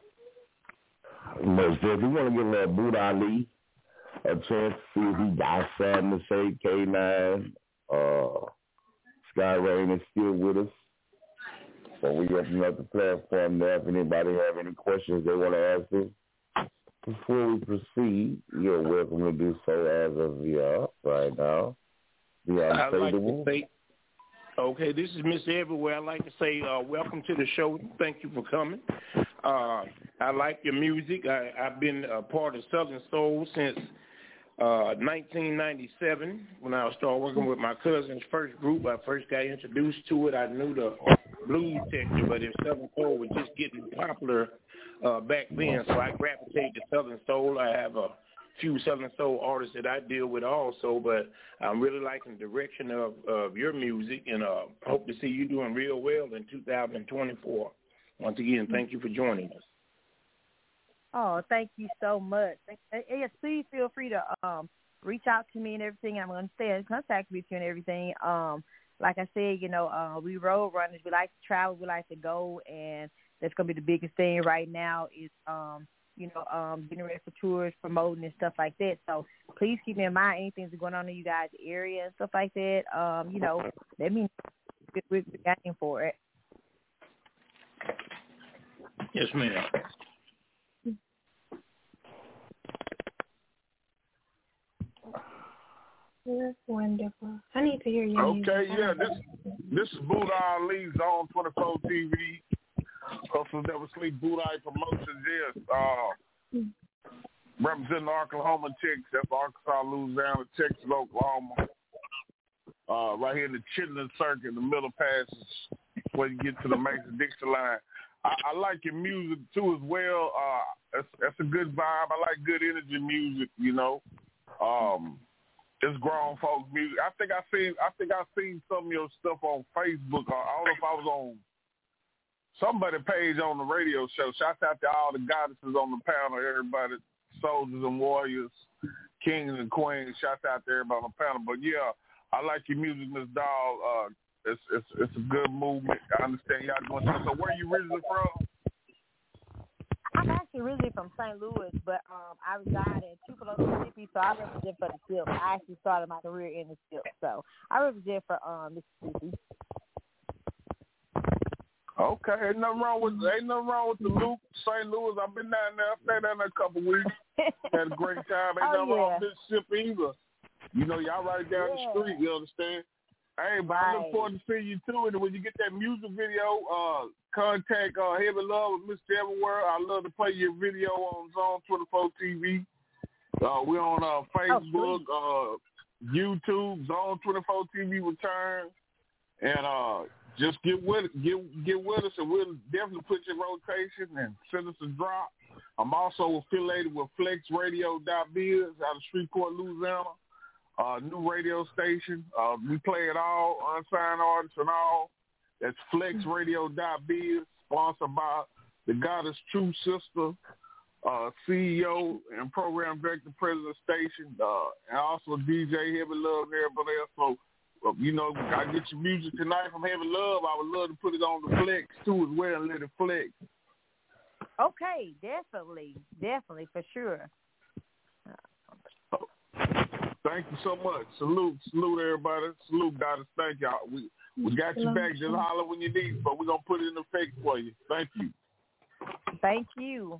Most definitely, we want to give uh, Buddha Ali a chance to see if he got something to say. K nine, uh, Sky Rain is still with us. So we open up the platform there if anybody have any questions they want to ask us. Before we proceed, you're welcome to do so as of yeah, right now. The I'd like to say, okay, this is Miss Everywhere. I'd like to say uh, welcome to the show. Thank you for coming. Uh, I like your music. I, I've been a part of Southern Soul since uh, nineteen ninety-seven when I started working with my cousin's first group. I first got introduced to it. I knew the blues sector, but if Southern Soul was just getting popular uh, back then, so I gravitated to Southern Soul. I have a few Southern Soul artists that I deal with also, but I'm really liking the direction of, of your music, and uh, hope to see you doing real well in two thousand twenty-four. Once again, thank you for joining us. Oh, thank you so much. Yes, please feel free to um, reach out to me and everything. I'm going to stay in contact with you and everything. Um, like I said, you know, uh, we road runners. We like to travel. We like to go, and that's going to be the biggest thing right now is, um, you know, um, getting ready for tours, promoting and stuff like that. So please keep me in mind anything that's going on in you guys' area and stuff like that. Um, you know, let me know. We're getting for it. Yes, ma'am. That's wonderful. I need to hear you. Okay, yeah, this this is Buddha Ali, Zone twenty-four T V. Hustle Never Sleep, Buddha Ali Promotions, yes. Uh, representing Oklahoma Ticks, that's Arkansas, Louisiana, Texas, Oklahoma. Uh, right here in the Chitlin Circuit, the middle passage, where you get to the Mason-Dixon line. I, I like your music, too, as well. Uh, that's, that's a good vibe. I like good energy music, you know. Um, it's grown folks music. I think I seen I think I seen some of your stuff on Facebook. I don't know if I was on somebody page on the radio show. Shout out to all the goddesses on the panel, everybody, soldiers and warriors, kings and queens. Shout out to everybody on the panel. But yeah, I like your music, Miss Doll. Uh, it's it's it's a good movement. I understand y'all going through. So where are you originally from? I'm actually originally from Saint Louis, but um, I reside in Tupelo, Mississippi, so I represent for the Silk. I actually started my career in the Silk, so I represent for um, Mississippi. Okay, ain't nothing wrong with ain't nothing wrong with the Luke, Saint Louis. I've been down there. I stayed down there a couple weeks. Had a great time. Ain't oh, nothing yeah. wrong with Mississippi either. You know, y'all right down yeah. the street. You understand? Hey, but right. I look forward to seeing you too. And when you get that music video, uh, contact uh, Heavy Love with Mister Everywhere. I love to play your video on Zone twenty-four T V. Uh, we're on uh, Facebook, oh, uh, YouTube, Zone twenty-four T V returns, and uh, just get with get get with us, and we'll definitely put your rotation and send us a drop. I'm also affiliated with Flex Radio dot biz out of Shreveport, Louisiana. Uh, new radio station. Uh, we play it all, unsigned artists and all. That's Flex Radio dot biz, sponsored by the Goddess True Sister, uh, C E O and Program Director, President Station, uh, and also D J Heavy Love and everybody else. So, uh, you know, I get your music tonight from Heavy Love. I would love to put it on the Flex, too, as well, and let it flex. Okay, definitely. Definitely, for sure. Thank you so much. Salute, salute everybody. Salute, Goddess. Thank y'all. We we got you back. Just holler when you need, but we're gonna put it in effect for you. Thank you. Thank you.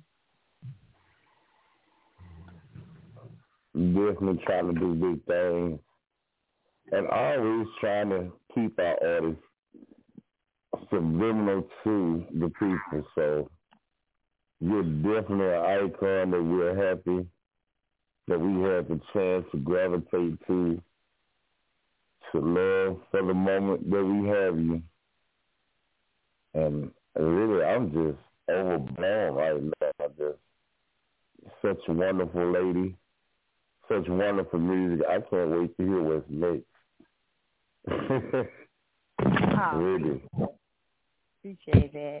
Definitely trying to do big things. And always trying to keep our artists subliminal to the people. So you're definitely an icon that we're happy that we had the chance to gravitate to, to love for the moment that we have you. And really, I'm just overblown right now. Just such a wonderful lady, such wonderful music. I can't wait to hear what's next. Oh, really. Appreciate that.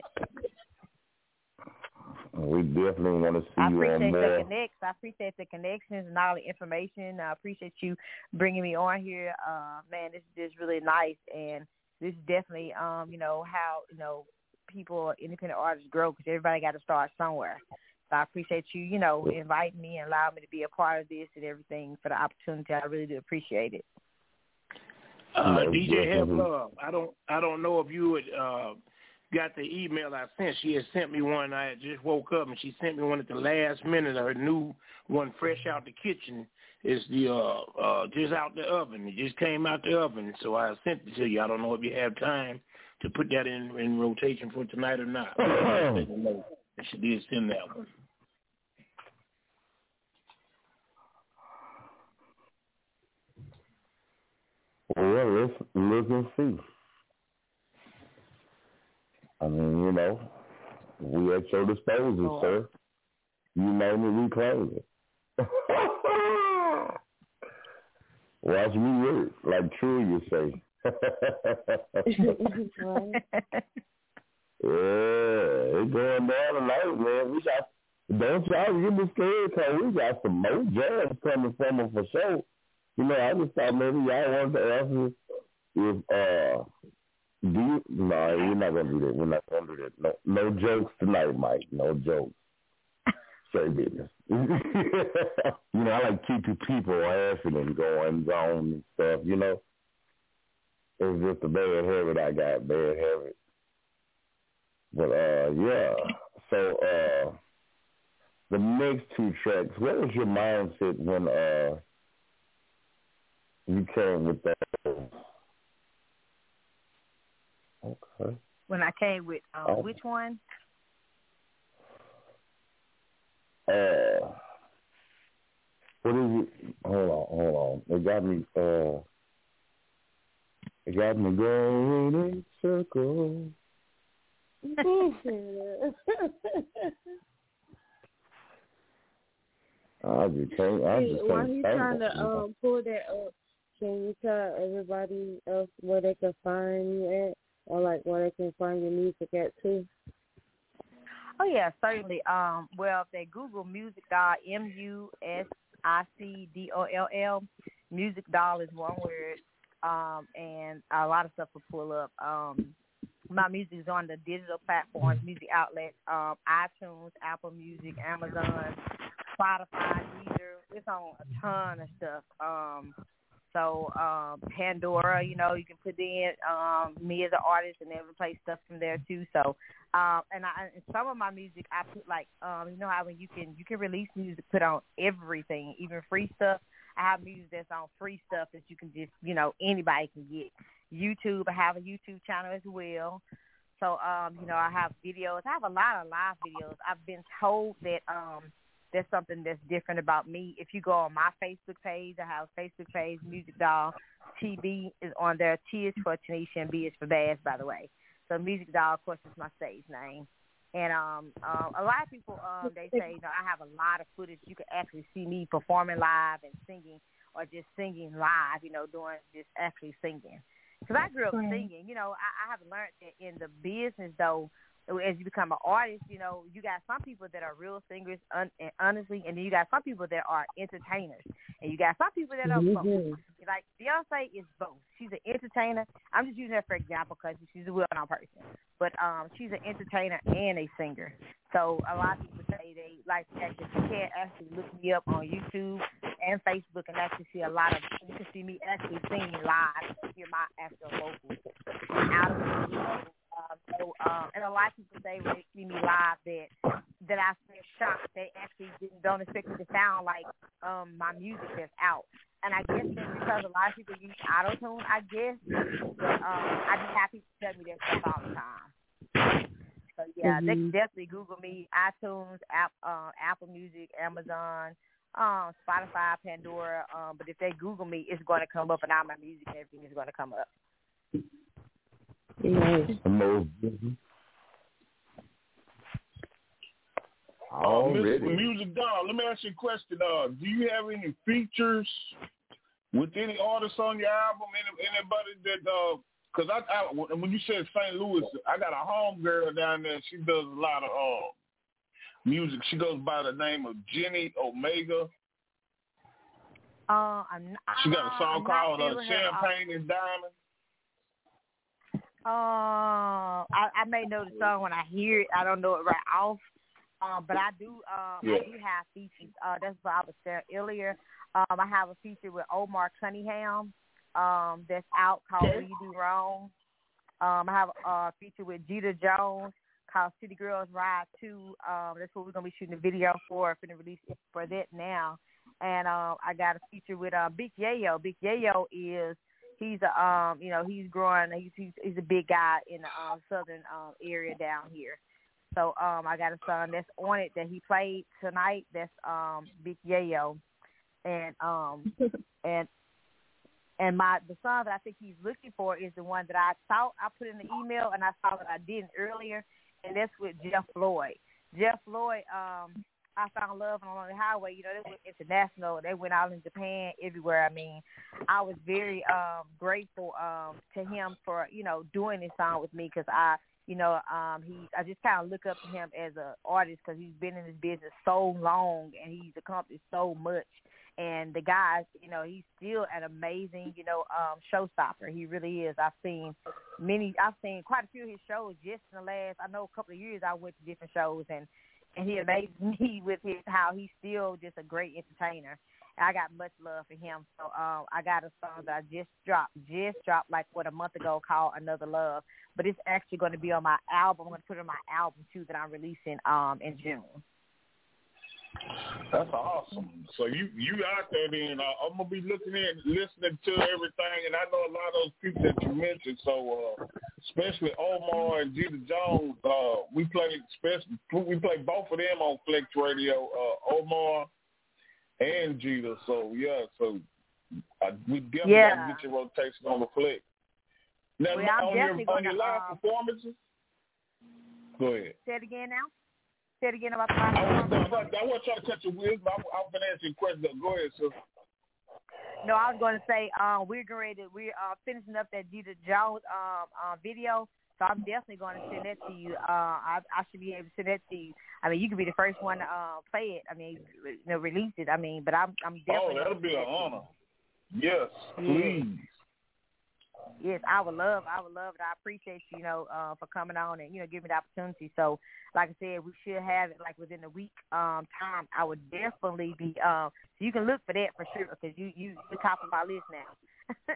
We definitely want to see I you on appreciate more. the connects. I appreciate the connections and all the information. I appreciate you bringing me on here. Uh, man, this is just really nice, and this is definitely, um, you know, how you know people, independent artists grow, because everybody got to start somewhere. So I appreciate you, you know, inviting me and allowing me to be a part of this and everything for the opportunity. I really do appreciate it. Uh, D J Have Love. I don't, I don't know if you had uh, got the email I sent. She had sent me one. I had just woke up, and she sent me one at the last minute. Her new one, fresh out the kitchen, is the uh, uh, just out the oven. It just came out the oven, so I sent it to you. I don't know if you have time to put that in, in rotation for tonight or not. She did send that one. Well, let's look and see. I mean, you know, we at your disposal, oh. sir. You name it, we claim it. Watch me work, like True you say. Yeah, it's going down tonight, man. We got, don't y'all get me scared, because we got some more jams coming from them for sure. You know, I just thought maybe y'all wanted to ask me if, uh, do you, no, we're not going to do that. We're not going to do that. No, no jokes tonight, Mike. No jokes. Straight business. You know, I like keeping people laughing and going on and stuff, you know. It's just a bad habit I got, bad habit. But, uh, yeah. So, uh, the next two tracks, what was your mindset when, uh, you came with that? Okay. When I came with, uh, oh. which one? Uh, what is it? Hold on, hold on. It got me, uh, it got me going in circles. I just can't, I just can't. While he's trying to um, pull that up, can you tell everybody else where they can find you at, or like where they can find your music at too? Oh yeah, certainly. Um, well, if they Google Music Doll, M U S I C D O L L, Music Doll is one word, um, and a lot of stuff will pull up. Um, my music is on the digital platforms, music outlets, um, iTunes, Apple Music, Amazon, Spotify, Deezer. It's on a ton of stuff. Um, so um, Pandora, you know, you can put in um, me as an artist, and then replace stuff from there too. So, um, and, I, and some of my music, I put like, um, you know how when you can you can release music, put on everything, even free stuff. I have music that's on free stuff that you can just, you know, anybody can get. YouTube, I have a YouTube channel as well. So, um, you know, I have videos. I have a lot of live videos. I've been told that um, there's something that's different about me. If you go on my Facebook page, I have a Facebook page, Music Doll. T B is on there. T is for Tanisha and B is for Bass, by the way. So Music Doll, of course, is my stage name. And um, uh, a lot of people, um, they say, you know, I have a lot of footage. You can actually see me performing live and singing, or just singing live, you know, doing just actually singing. Because I grew up singing. You know, I, I have learned that in the business, though, as you become an artist, you know, you got some people that are real singers, un- and honestly, and then you got some people that are entertainers, and you got some people that are mm-hmm. both. Like Beyonce is both. She's an entertainer. I'm just using her for example because she's a well-known person, but um, she's an entertainer and a singer. So a lot of people say they like the fact that you can't actually look me up on YouTube and Facebook and actually see a lot of. You can see me actually singing live, hear my actual vocals. Out of, you know, Um, So, um, and a lot of people say when they see me live that that I feel shocked. They actually didn't, don't expect me to sound like um, my music that's out. And I guess that's because a lot of people use auto-tune, I guess. But um, I'd be happy to tell me that stuff all the time. So, yeah, mm-hmm. They can definitely Google me, iTunes, App, uh, Apple Music, Amazon, um, Spotify, Pandora. Um, but if they Google me, it's going to come up, and all my music and everything is going to come up. Nice. Uh, Mister Music Dog, let me ask you a question. Uh, do you have any features with any artists on your album? Any, anybody that, uh, cause I, I, when you said Saint Louis, I got a homegirl down there. She does a lot of uh, music. She goes by the name of Jenny Omega. Uh, I'm not, she got a song I'm called uh, Champagne and Diamond. Uh, I, I may know the song when I hear it. I don't know it right off. Um, but I do, um, yeah. I do have features. Uh, that's what I was saying earlier. Um, I have a feature with Omar Cunningham. Um, that's out called "When You Do Wrong." Um, I have a feature with Jeter Jones called "City Girls Ride Too." Um, that's what we're gonna be shooting a video for. I'm gonna release it for that now. And um, I got a feature with uh, Big Yayo. Big Yayo is he's a um, you know, he's growing. He's he's, he's a big guy in the uh, southern um, area down here. So um, I got a song that's on it that he played tonight. That's um, Big Yayo, and um, and and my the song that I think he's looking for is the one that I thought I put in the email, and I saw that I didn't earlier, and that's with Jeff Floyd. Jeff Floyd, um, I found love on the highway. You know, they went international. They went out in Japan, everywhere. I mean, I was very um, grateful um, to him for you know doing this song with me because I. You know, um, he. I just kind of look up to him as an artist because he's been in this business so long and he's accomplished so much. And the guy, you know, he's still an amazing, you know, um, showstopper. He really is. I've seen many. I've seen quite a few of his shows just in the last. I know a couple of years I went to different shows and and he amazed me with his how he's still just a great entertainer. I got much love for him. So um, I got a song that I just dropped, just dropped like, what, a month ago called Another Love. But it's actually going to be on my album. I'm going to put it on my album, too, that I'm releasing um, in June. That's awesome. So you, you out there then. Uh, I'm going to be looking in, listening to everything. And I know a lot of those people that you mentioned. So uh, especially Omar and Jeter Jones, uh, we play, especially, we play both of them on Flex Radio. Uh, Omar and Jeter, so yeah, so uh, we definitely yeah. got to get your rotation on the Flex. Now, well, on your, on your live uh, performances, go ahead. Say it again now. Say it again about the live I was, performances. I, I wasn't trying to cut your wheels, but I, I was going to ask you a question. Go ahead, sir. No, I was going to say um, we're getting ready. We're uh, finishing up that Jeter Jones um, uh, video. So I'm definitely going to send that to you. Uh, I, I should be able to send that to you. I mean, you could be the first one to uh, play it. I mean, you know, release it. I mean, but I'm, I'm definitely. Oh, that'll be an honor. Yes, please. Yes, I would love. I would love it. I appreciate you, you know, uh, for coming on and you know giving me the opportunity. So, like I said, we should have it like within a week um, time. I would definitely be. Um, so you can look for that for sure because you you you're top of my list now.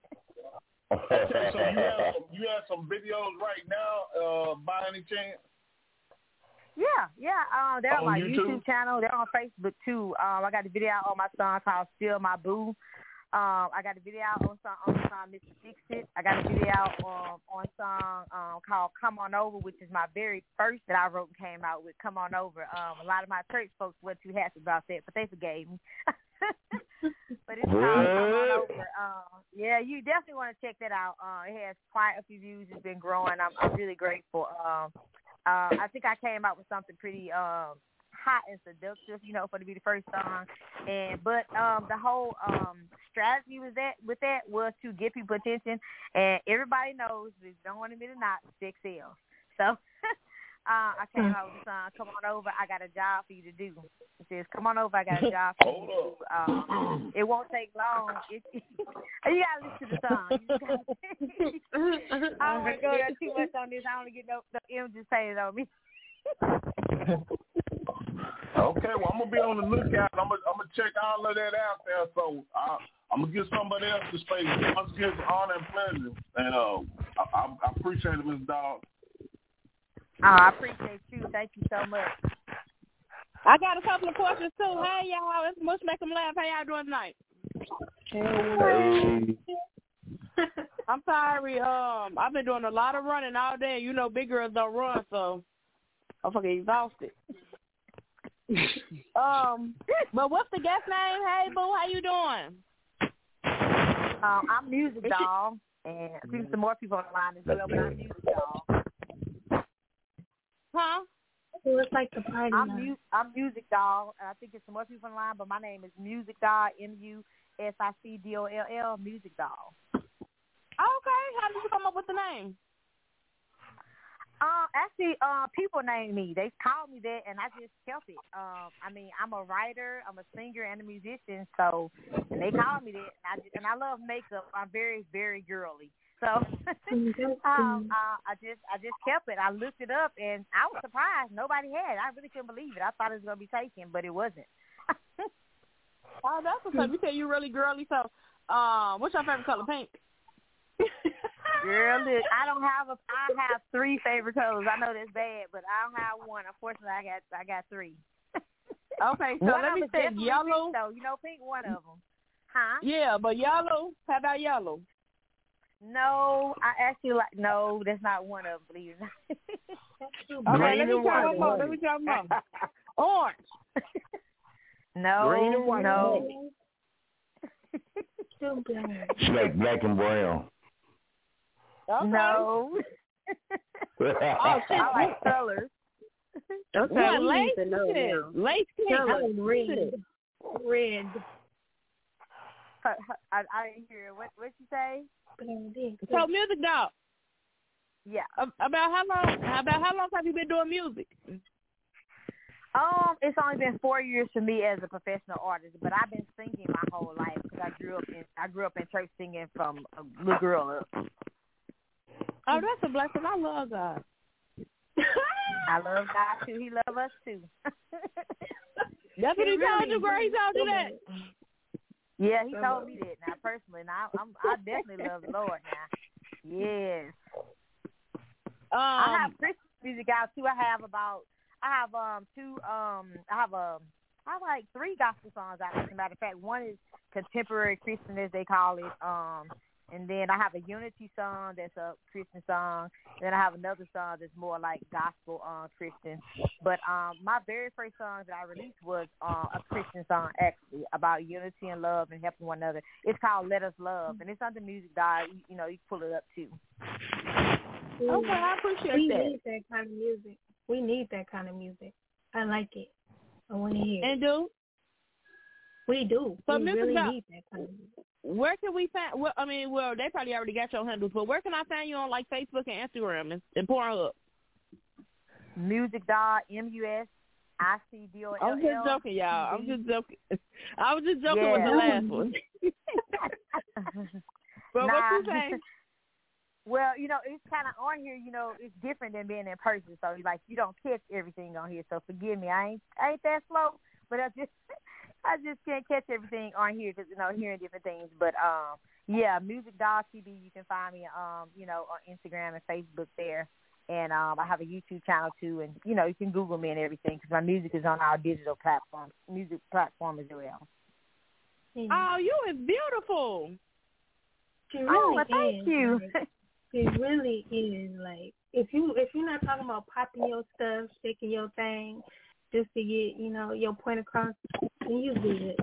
Okay, so you have some, you have some videos right now, uh, by any chance? Yeah, yeah. Um, they're on, on my YouTube? YouTube channel. They're on Facebook too. Um, I got a video out on my song called "Still My Boo." Um, I got a video out on song on the song "Mister Fix It." I got a video out um, on a song um, called "Come On Over," which is my very first that I wrote and came out with. "Come On Over." Um, a lot of my church folks weren't too happy about that, but they forgave me. But it's called "Come On Over." Uh, yeah, you definitely want to check that out. Uh, it has quite a few views. It's been growing. I'm, I'm really grateful. Um, uh, I think I came out with something pretty um, hot and seductive, you know, for to be the first song. And but um, the whole um, strategy was that with that was to get people attention. And everybody knows, if you don't want to admit it or not, sex sells. So. Uh, I came out with a song, "Come On Over, I Got a Job for You to Do." It says, "Come on over, I got a job for you to do." Um, it won't take long. It, it, you got to listen to the song. I don't want to go there too much on this. I don't want to get no, no images painted on me. Okay, well, I'm going to be on the lookout. I'm going I'm to check all of that out there. So I, I'm going to give somebody else the space. Once again, it's an honor and pleasure. And uh, I, I, I appreciate it, Miz Dog. I appreciate you. Thank you so much. I got a couple of questions too. Hey y'all, it's Mush Make 'em Laugh. How y'all doing tonight? Hey. I'm sorry. Um, I've been doing a lot of running all day. You know, big girls don't run, so I'm fucking exhausted. um, but what's the guest name? Hey, boo, how you doing? Um, I'm Music Doll, and I think some more people on the line as well, but I'm Music Doll. Huh? It was like the party. I'm, mu- I'm Music Doll, and I think it's some more people on the line, but my name is Music Doll, M U S I C D O L L, Music Doll. Okay, how did you come up with the name? Um, actually, uh, people named me. They called me that, and I just kept it. Um, I mean, I'm a writer, I'm a singer, and a musician, so and they called me that. And I just, and I love makeup. I'm very, very girly. So um, uh, I just, I just kept it. I looked it up, and I was surprised nobody had. I really couldn't believe it. I thought it was gonna be taken, but it wasn't. Oh, that's what's up. You say you're really girly. So, um, what's your favorite color? Pink. Girl, look, I don't have a. I have three favorite colors. I know that's bad, but I don't have one. Unfortunately, I got I got three. Okay, so one let me say yellow. Pink, though, you know, pink one of them. Huh? Yeah, but yellow. How about yellow? No, I actually like. No, that's not one of them. Believe it or not. Okay, let me try one more. Let me try one more. Orange. No, Green and white. No. It's like black and brown. Okay. No. Oh, shit. I like colors. Okay. What, lace? Lace Color red. Red. I, I, I didn't hear it. What what you say? So Music Doll. Yeah. About how long? About how long have you been doing music? Um, it's only been four years for me as a professional artist, but I've been singing my whole life because I grew up in I grew up in church singing from a little girl up. Oh, that's a blessing. I love God. I love God too. He loves us too. That's what he, he told really, you, girl. He told you that. Yeah, he told me that. Now, personally, now I'm I definitely love the Lord. Now, yes. Um, I have Christian music out too. I have about. I have um two um I have um I have like three gospel songs out. As a matter of fact, one is contemporary Christian as they call it. Um, and then I have a unity song that's a Christian song. And then I have another song that's more like gospel uh, Christian. But um my very first song that I released was uh, a Christian song actually about unity and love and helping one another. It's called Let Us Love, and it's under Music Doll. You, you know, you pull it up too. Okay, I appreciate we that. We need that kind of music. We need that kind of music. I like it. I want to hear it. And do? We do. So we really about, need that kind of music. Where can we find, well, I mean, well, they probably already got your handles, but where can I find you on, like, Facebook and Instagram and, and Pornhub? Music Doll, M U S I C D O L L. I'm just joking, y'all. I'm just joking. I was just joking yeah. with the last one. But nah. what you saying? Well, you know, it's kind of on here, you know, it's different than being in person. So, like, you don't catch everything on here. So, forgive me. I ain't I ain't that slow, but I just I just can't catch everything on here because, you know, hearing different things. But, um, yeah, Music Doll T V, you can find me, um, you know, on Instagram and Facebook there. And um, I have a YouTube channel, too. And, you know, you can Google me and everything because my music is on our digital platform, music platform as well. Oh, you is beautiful. She really oh, well, thank is. you. It really is. Like, if you if you're not talking about popping your stuff, shaking your thing, just to get, you know, your point across, then you do it.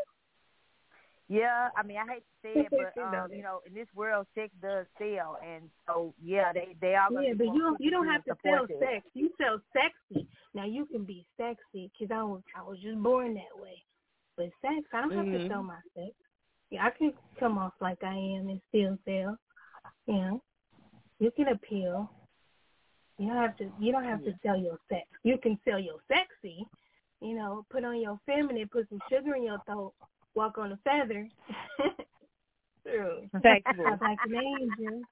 Yeah, I mean, I hate to say it, but um, you know, in this world, sex does sell, and so yeah, they they are. Yeah, but you don't you don't have to sell sex. You sell sexy. Now you can be sexy because I was I was just born that way. But sex, I don't have mm-hmm. to sell my sex. Yeah, I can come off like I am and still sell. You know, you can appeal. You don't have to. You don't have to sell your sex. You can sell your sexy. You know, put on your feminine, put some sugar in your throat, walk on a feather. True. Thank you. Like an angel.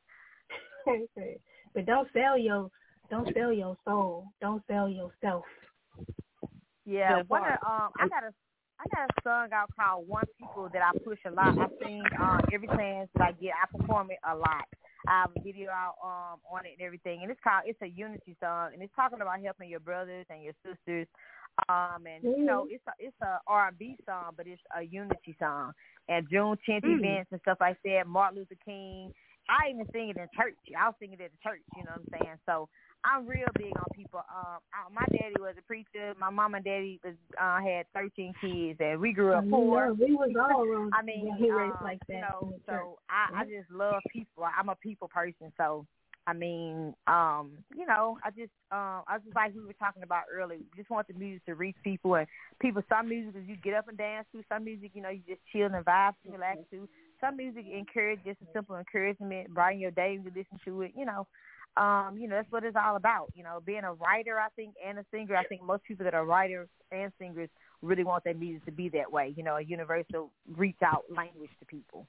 But don't sell your. Don't sell your soul. Don't sell yourself. Yeah, one of, um, I got a. I got a song out called One People that I push a lot. I sing uh, every chance that I get. I perform it a lot. I have a video out um, on it and everything, and it's called it's a unity song, and it's talking about helping your brothers and your sisters. Um, and you know, it's a it's a R and B song, but it's a unity song. And Juneteenth mm. events and stuff like that. Martin Luther King. I even sing it in church. I was singing it at the church. You know what I'm saying? So I'm real big on people. Um, I, my daddy was a preacher. My mom and daddy was uh, had thirteen kids, and we grew up poor. Yeah, we was all around. I mean, um, like that. You know, so church. I, I just love people. I'm a people person. So I mean, um, you know, I just, um, I just like we were talking about earlier. We just want the music to reach people, and people. Some music is you get up and dance to. Some music, you know, you just chill and vibe to, relax to. Some music encourage just a simple encouragement, brighten your day. You listen to it, you know. Um, you know, that's what it's all about. You know, being a writer, I think, and a singer. I think most people that are writers and singers really want their music to be that way. You know, a universal reach out language to people.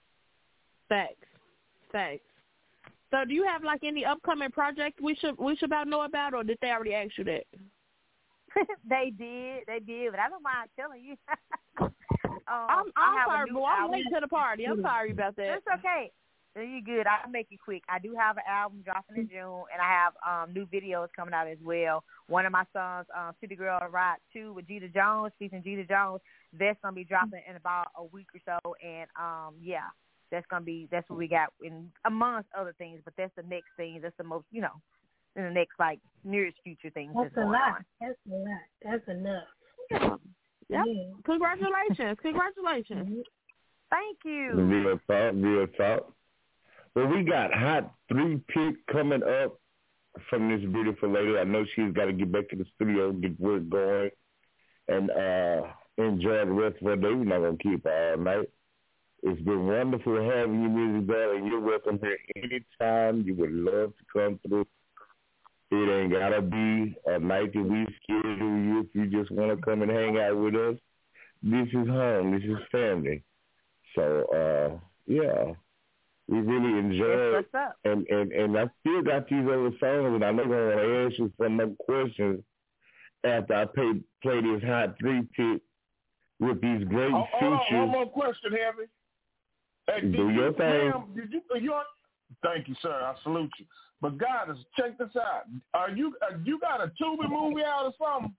Thanks, thanks. So, do you have like any upcoming projects we should we should about know about, or did they already ask you that? they did, they did, but I don't mind telling you. um, I'm, I'm sorry, boy. I'm late to the party. I'm sorry about that. It's okay. You're good. I'll make it quick. I do have an album dropping in June, and I have um, new videos coming out as well. One of my songs, um, City Girl Ride two with Jeter Jones, featuring Jeter Jones, that's going to be dropping in about a week or so, and um, yeah. That's gonna be that's what we got in amongst other things, but that's the next thing. That's the most, you know, in the next like nearest future things. That's, that's a going lot. On. That's a lot. That's enough. Yeah. Yep. Yeah. Congratulations. Congratulations. Mm-hmm. Thank you. Real talk. Real talk. Well, we got hot three pick coming up from this beautiful lady. I know she's got to get back to the studio, get work going, and uh, enjoy the rest of her day. We're not gonna keep her all night. It's been wonderful having you, Missus Bell, and you're welcome here anytime you would love to come through. It ain't got to be a night that we schedule you. If you just want to come and hang out with us, this is home. This is family. So, uh, yeah, we really enjoy it. And, and, and I still got these other songs, and I know I'm going to ask you some more questions after I pay, play this hot three-pick with these great oh, features. Oh, one more question, Heavy. Hey, Do your you, thing. Ma'am, did you, you, thank you, sir. I salute you. But guys, check this out. Are you uh, you got a Tubi movie out or something?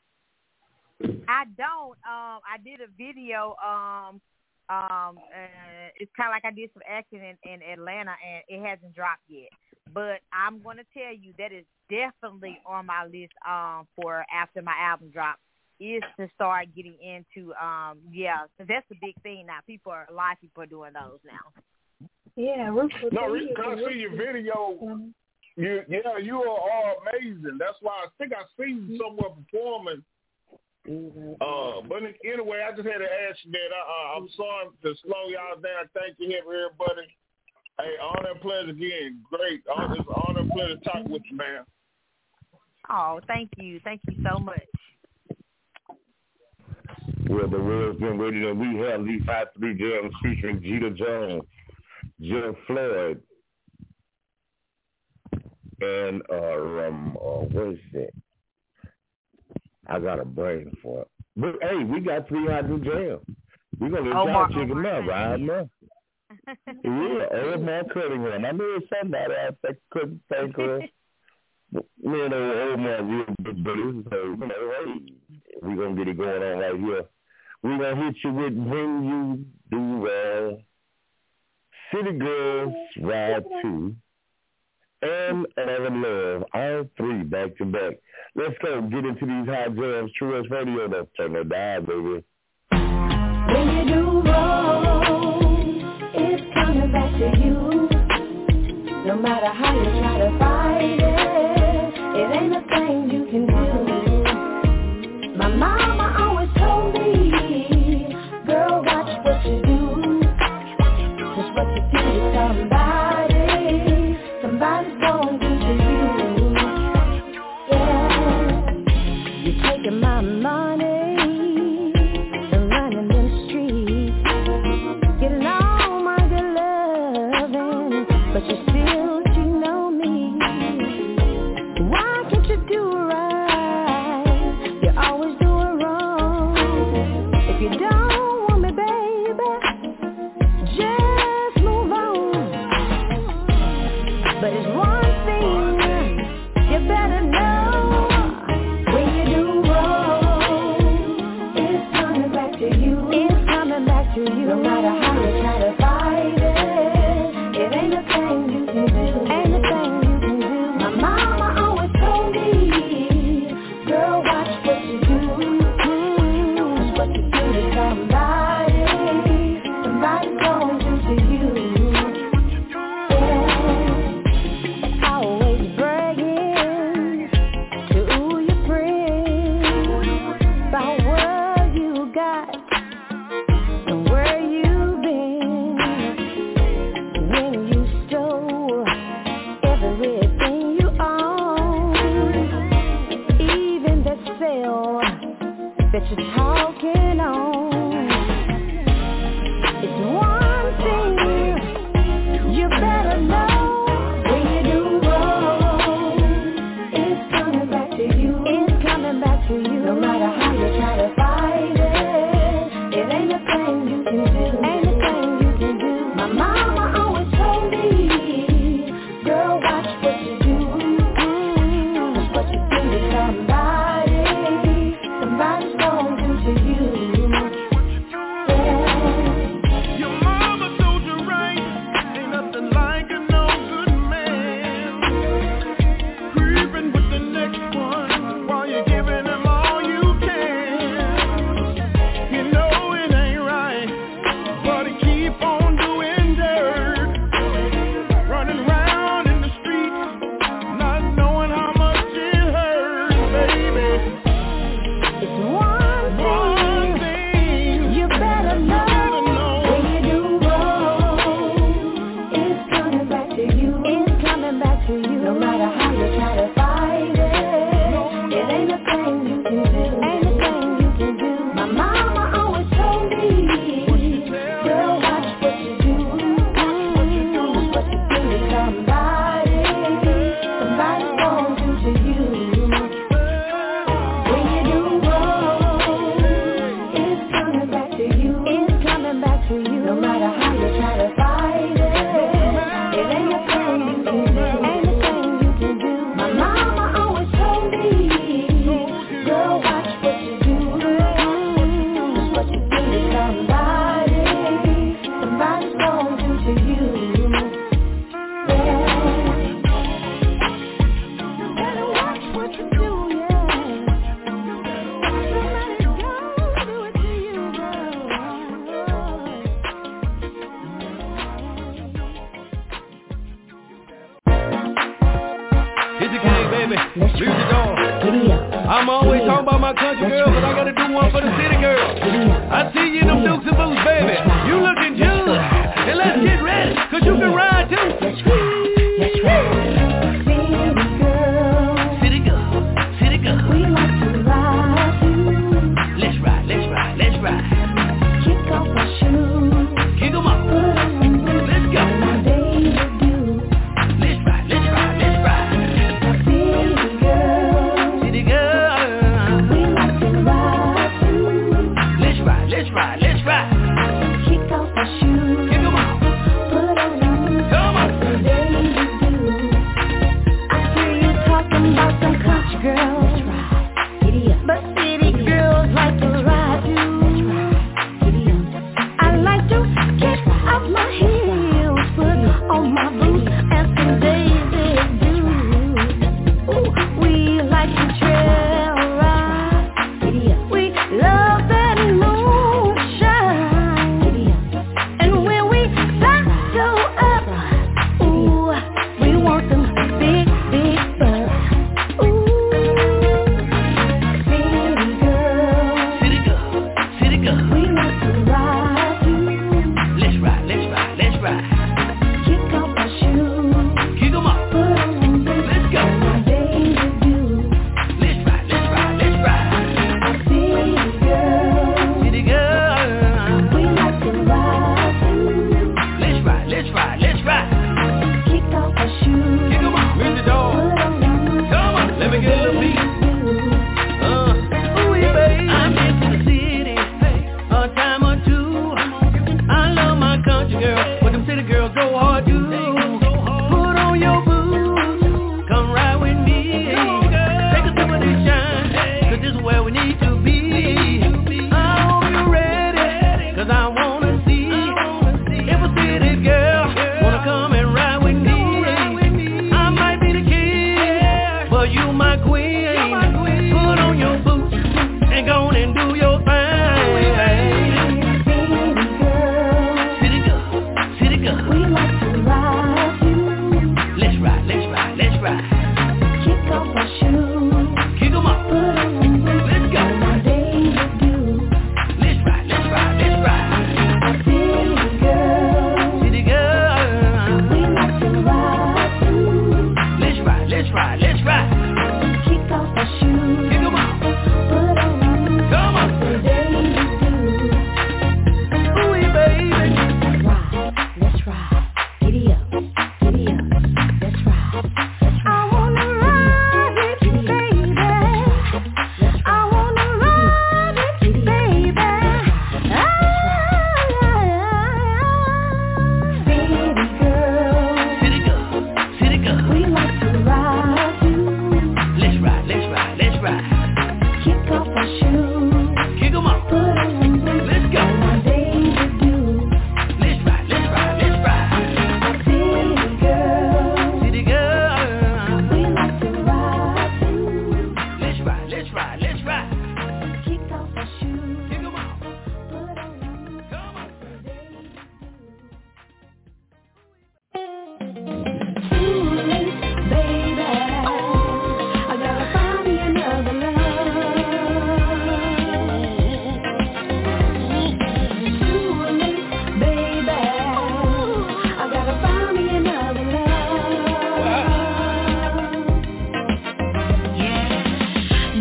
I don't. Um, I did a video. Um, um, uh, it's kind of like I did some acting in, in Atlanta, and it hasn't dropped yet. But I'm going to tell you that is definitely on my list. Um, for after my album drops. Is to start getting into, um, yeah, that's a big thing now. People are, a lot of people are doing those now. Yeah, Ruthless. No, because I see your video. You, yeah, you are all amazing. That's why I think I seen you somewhere performing. Uh, but anyway, I just had to ask you that. Uh, I'm sorry to slow y'all down. Thank you, everybody. Hey, honor and pleasure again. Great. Honor, it's an honor and pleasure talking with you, man. Oh, thank you. Thank you so much. Well, the world's been waiting, and we have these hot three jams featuring Jeter Jones, Jim Floyd, and uh, um, uh, what is it? I got a brain for it. But hey, we got three hot new jams. We're gonna let y'all check them out right now. Yeah, Omar Cunningham. I knew it was somebody I couldn't think of. You know, Omar real big buddies, so you know, hey, we're gonna get it going on right here. We're going to hit you with When You Do Well, City Girls Ride two, and Another Love, all three back to back. Let's go get into these hot jams. True S Radio, don't turn it down, baby. When you do wrong, it's coming back to you. No matter how you try to fight it, it ain't a thing you can do. My mama always told me, girl, watch what you do. Just what you do to somebody, somebody's gonna do to you. Yeah, you're taking my money and running them streets, getting all my good loving, but you still, you know me. Why can't you do what you're talking on. It's one thing you better know. When you do wrong, it's coming back to you. It's coming back to you. No matter how you try to fight it, it ain't a thing you can do. Ain't a thing you can do. My mama always told me, girl, watch what you do. Cause what you do to somebody, somebody's gonna do to you. Yeah. Your mama told you right, ain't nothing like a no good man. Creeping with the next one while you're giving him all you can. You know it ain't right, but he keep on doing dirt. Running around in the street, not knowing how much it hurts, baby. It's one One thing you better know. know. When you do wrong, it's coming back to you. It's coming back to you. No matter how you try to fight it, it ain't a thing you can do. Ain't a thing you can do. My mama always told me, girl, watch what you do. Watch what you do. What you do to somebody, somebody's gonna do to you. When you do wrong, it's coming back to you. It's coming back to you. No matter how you try to fight it, it ain't a thing you can do. Ain't a thing you can do. My mama always told me, girl, watch what you do. Cause what you do to somebody, somebody's gonna do to you. Yeah. You better watch what you do, yeah. Somebody's gonna do it to you, It's the game, baby. Let's Leave the door. Giddy up. I'm always talking about my country girl, but I gotta do one for the city girl. I see you in them Dukes and Boots, baby. You looking good. And let's get ready, cause you can ride too. That's right. That's right. City girl. City girl, city girl. We like to ride too. Let's ride, let's ride, let's ride. Kick off my shoes. Kick 'em off. Put 'em in boots. Let's go. My baby do. Let's ride, let's ride, let's ride. City girl. City girl. We like to ride too. Let's ride, let's ride, let's ride. Kick off my shoes. Kick 'em off. Put 'em in. Come on. My baby do. I hear you talking about some country girls. That's right. Giddy up. But city girls like to ride too. That's right. Giddy up. I like to kick off my heels, put on my boots and some Daisy do. Ooh, we like to trail ride. Giddy up. We love that moonshine. Giddy up. And when we saddle up, ooh, we want them big, big butts. Ooh, city girl. City girl, city girl. We like to ride too. Let's ride, let's ride, let's ride. Kick off my shoes. Kick 'em off. Put 'em in boots. Let's go. My baby do. Let's ride, let's ride, let's ride. City girl. City girl. We like to ride too. Let's ride, let's ride, let's ride. Kick off my shoes. Kick 'em off. Ring the door. Put 'em in boots. Come on, let me get a little beat. Uh, ooh, yeah, baby. I'm into the city, a time or two. I love my country girl, but them city girls go hard too. Put on your boots, come ride with me. Take a sip of this shine, cause this is where we need to be. I hope you're ready, cause I wanna see if a city girl wanna come and ride with me. I might be the king, but you my queen. Put on your boots and go on and do your thing. City girl. City girl, city girl. We like to ride too. Let's ride, let's ride, let's ride. Kick off my shoes. Kick 'em off. Put 'em in boots. Let's go. My baby do. Let's ride, let's ride, let's ride. City girl. City girl. We like to ride too. Let's ride, let's ride, let's ride. Kick off my shoes. Kick 'em off. Put 'em in. Come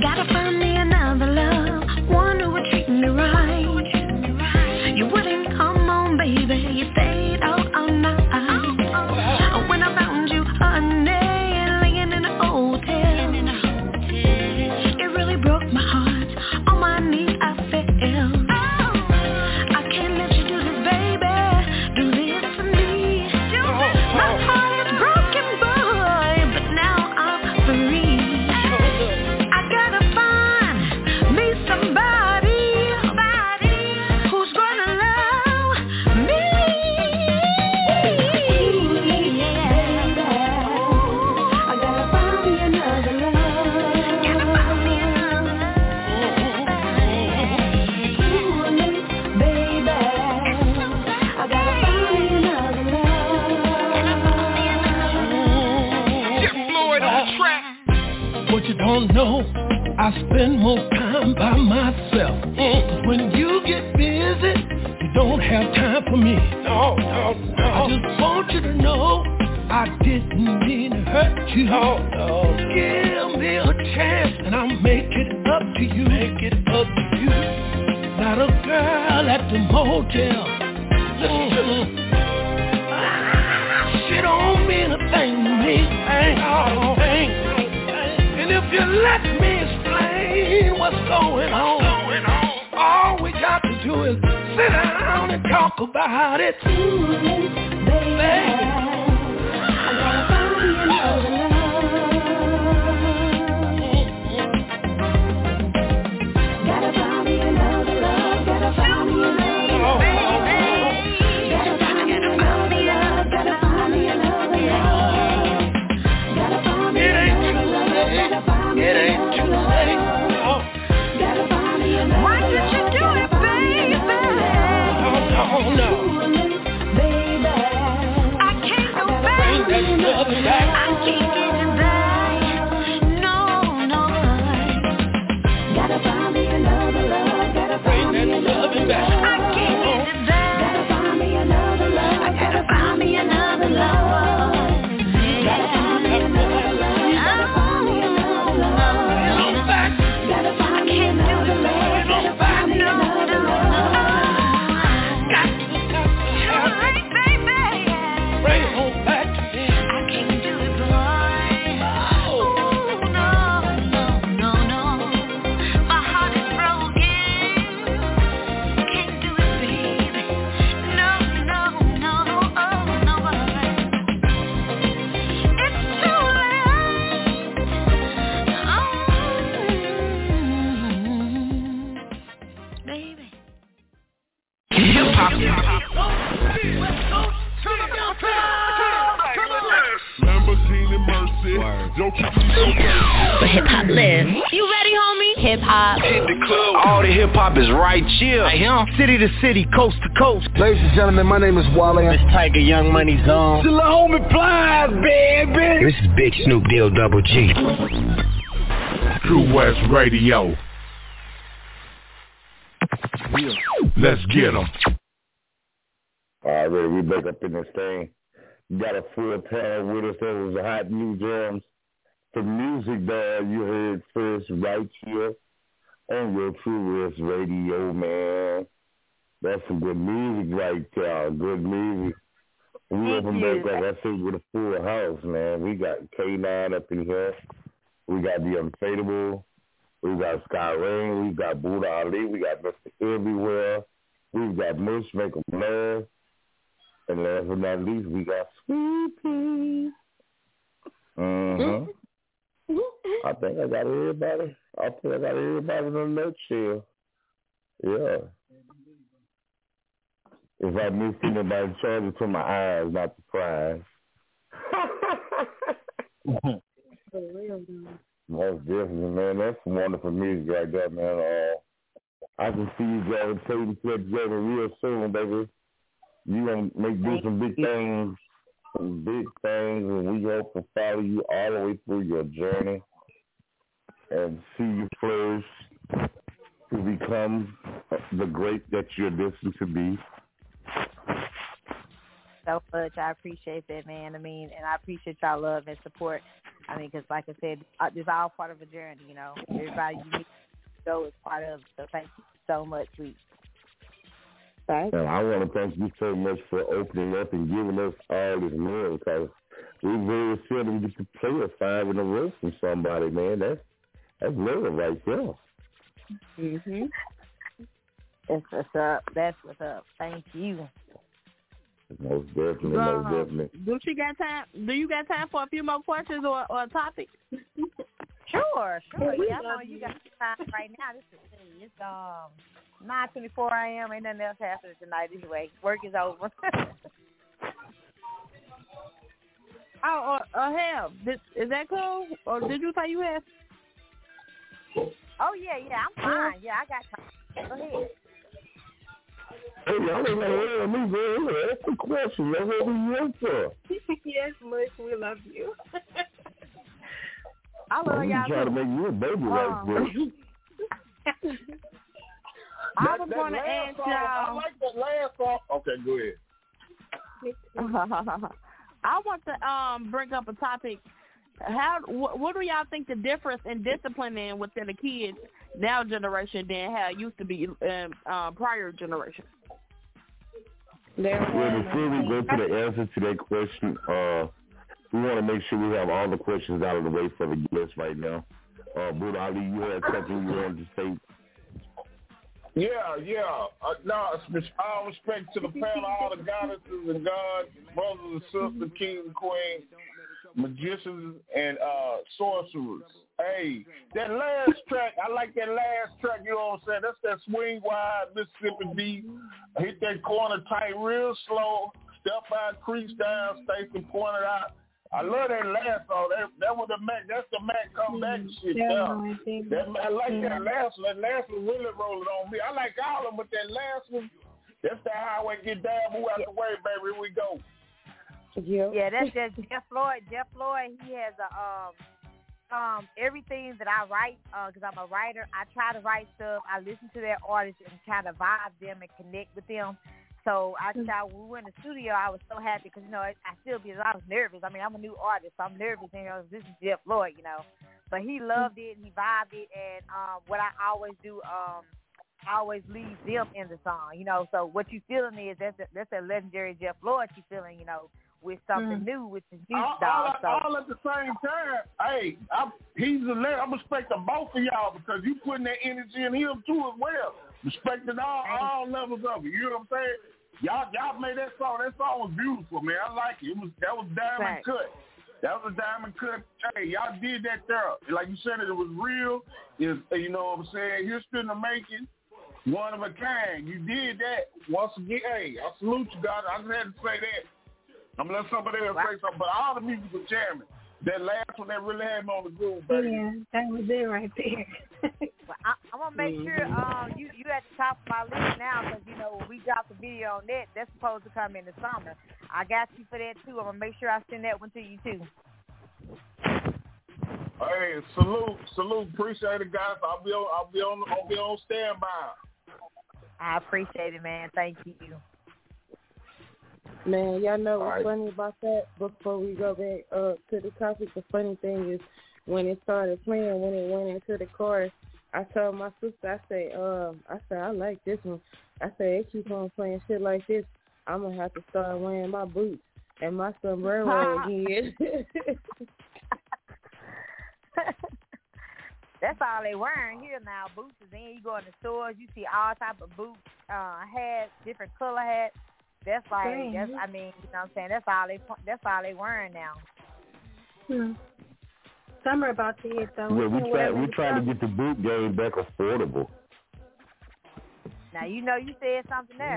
Gotta find me another love, one who would treat me right. You wouldn't come on, baby, you stayed out all night. When I found you, honey, laying in a hotel, it really broke my heart. On my knees I fell. I can't let you do this, baby. Do this for me. My heart is broken, boy, but now I'm free. I gotta find me somebody, somebody who's gonna love me. I gotta find me another love. Gotta find me another love. Baby, I gotta find me another love. Get Floyd on the track. What you don't know, I spend more time by myself. Mm. When you get busy, you don't have time for me. No, no, no. I just want you to know I didn't mean to hurt you. No, no. Give me a chance and I'll make it up to you. Make it up to you. Not a girl at the motel. Listen to me. She don't mean a thing to me. Ain't all thing. And if you let me explain what's going on, all we got to do is sit down and talk about it. Ooh, baby, I gotta find me another love. Gotta find me another love. Gotta find me another love. Gotta find me another love. Gotta find me another love. Gotta find me another love. Gotta find me another love. Gotta find me another love. Why did you do it, baby? Oh, no. Baby, I can't go back. I can't get it back. No, no. Gotta find me another love. Gotta find me another love. I can't get it back. Gotta find me another love. I gotta find me another love. Gotta find me another love. Gotta find me another love. Gotta find me another love. Gotta find me another love. Bring it home back to me. I can't do it, boy. Oh, no, no, no, no. My heart is broken. Can't do it, baby. No, no, no, oh, no, it's too late. Oh, baby. Hip-hop. Lamborghini Mercy. Yo, keep me so But hip hop lives. You ready, homie? Hip hop. Hit the club. All the hip hop is right here. Right here. City to city, coast to coast. Ladies and gentlemen, my name is Wally. It's Tiger Young Money Zone. Still a homie Plies, baby. This is Big Snoop Deal Double G. True West Radio. Let's get 'em. All right, we back up in this thing. Got a full panel with us. That was a hot new jams. The music that you heard first right here on your True West Radio, man. That's some good music right there. Good music. We open back, like I said, with a full house, man. We got K nine up in here. We got The Unfadable. We got Sky Rain. We got Buddha Ali. We got Mister Everywhere. We've got Mush, Make 'em Love. And last but not least, we got Sweet Pea. Mm-hmm. I think I got everybody. I think I got everybody in a nutshell. Yeah. If I miss anybody, charge it to my eyes, not the prize. For real, dude. Most definitely, man. That's some wonderful music right there, man. Uh, I can see you guys putting together real soon, baby. You gonna make do some big things, some big things, and we hope to follow you all the way through your journey and see you flourish to become the great that you're destined to be. So much. I appreciate that, man. I mean, and I appreciate y'all love and support. I mean, because like I said, uh, it's all part of a journey, you know. Everybody you meet go is part of it. So thank you so much, Reese. And I want to thank you so much for opening up and giving us all this love, because we very seldom get to play a five in a row from somebody, man. That's that's love right there. Mhm. That's what's up. That's what's up. Thank you. Most definitely, Uh, most definitely. Do she got time? Do you got time for a few more questions or, or topics? Sure, sure. Yeah, I know you got time right now. This is it's um nine twenty four a.m. Ain't nothing else happening tonight anyway. Work is over. Oh, or, or hell, did, is that cool? Or did you say you had? Oh yeah, yeah, I'm fine. Yeah, I got time. Go ahead. Hey, y'all ain't gonna hear me, man. That's the question. That's what we here for. Yes, Mush, we love you. I love I'm y'all. trying to make you a baby right Um, there. I was That- going to that ask last song, I y'all. like that last song. Okay, go ahead. I want to um bring up a topic. How wh- what do y'all think the difference in discipline in within the kids now generation than how it used to be in um, prior generation? Well, before we go to the answer to that question, uh, we want to make sure we have all the questions out of the way for the guests right now. Uh, Buddha Ali, you had something you wanted to say? Yeah, yeah. Uh, no, it's- all respect to the panel, all the goddesses and gods, brothers and sisters, kings and queens, magicians and uh, sorcerers. Hey, that last track, I like that last track, you know what I'm saying? That's that swing wide, Mississippi beat. Hit that corner tight real slow, step out, crease down, Stacey pointed out. I love that last song. That, that was the Mac. That's the Mac comeback shit. Yeah, Yeah. I think That, I like yeah. that last one. That last one really rolling on me. I like all of them, but that last one, that's the highway get down, move out the way, baby. Here we go. Yeah, yeah, that's just Jeff Floyd. Jeff Floyd, he has a um um everything that I write because uh, I'm a writer. I try to write stuff. I listen to their artists and try to vibe them and connect with them. So I thought when we were in the studio, I was so happy because, you know, I still be, I was nervous. I mean, I'm a new artist, so I'm nervous. And, you know, this is Jeff Floyd, you know. But he loved it, he vibed it, and um, what I always do, um, I always leave them in the song, you know. So what you feeling is that's a, that's a legendary Jeff Floyd you feeling, you know, with something Mm. new, with the juice All, dog. all, So. all at the same time. Hey, I, he's a le- I'm respecting both of y'all because you putting that energy in him too as well. Respecting all all levels of it. You know what I'm saying? Y'all y'all made that song. That song was beautiful, man. I like it. It was that was diamond Right. cut. That was a diamond cut. Hey, y'all did that there. Like you said, it was real. Is you know what I'm saying? History in the making. One of a kind. You did that once again. Hey, I salute you, God. I just had to say that. I'm gonna let somebody else say something, but all the music was jamming. That last one that really had me on the groove, baby. Yeah, that was it right there. Well, I, I'm gonna make sure um you you at the top of my list now because you know when we drop the video on that, that's supposed to come in the summer. I got you for that too. I'm gonna make sure I send that one to you too. Hey, salute, salute, appreciate it, guys. I'll be on, I'll be on, I'll be on standby. I appreciate it, man. Thank you. Man, y'all know what's All right. funny about that? Before we go back uh, to the topic, the funny thing is when it started playing, when it went into the chorus, I told my sister, I say, um, I said, I like this one. I said, they keep on playing shit like this, I'm going to have to start wearing my boots and my sombrero again. That's all they wearing here now. Boots is in. You go in the stores, you see all type of boots, uh, hats, different color hats. That's like, Dang. that's, I mean, you know what I'm saying? That's all they, that's all they wearing now. Hmm. Summer about to hit though. Well, we can try wear them we in trying to summer. get the boot game back affordable. Now, you know you said something there.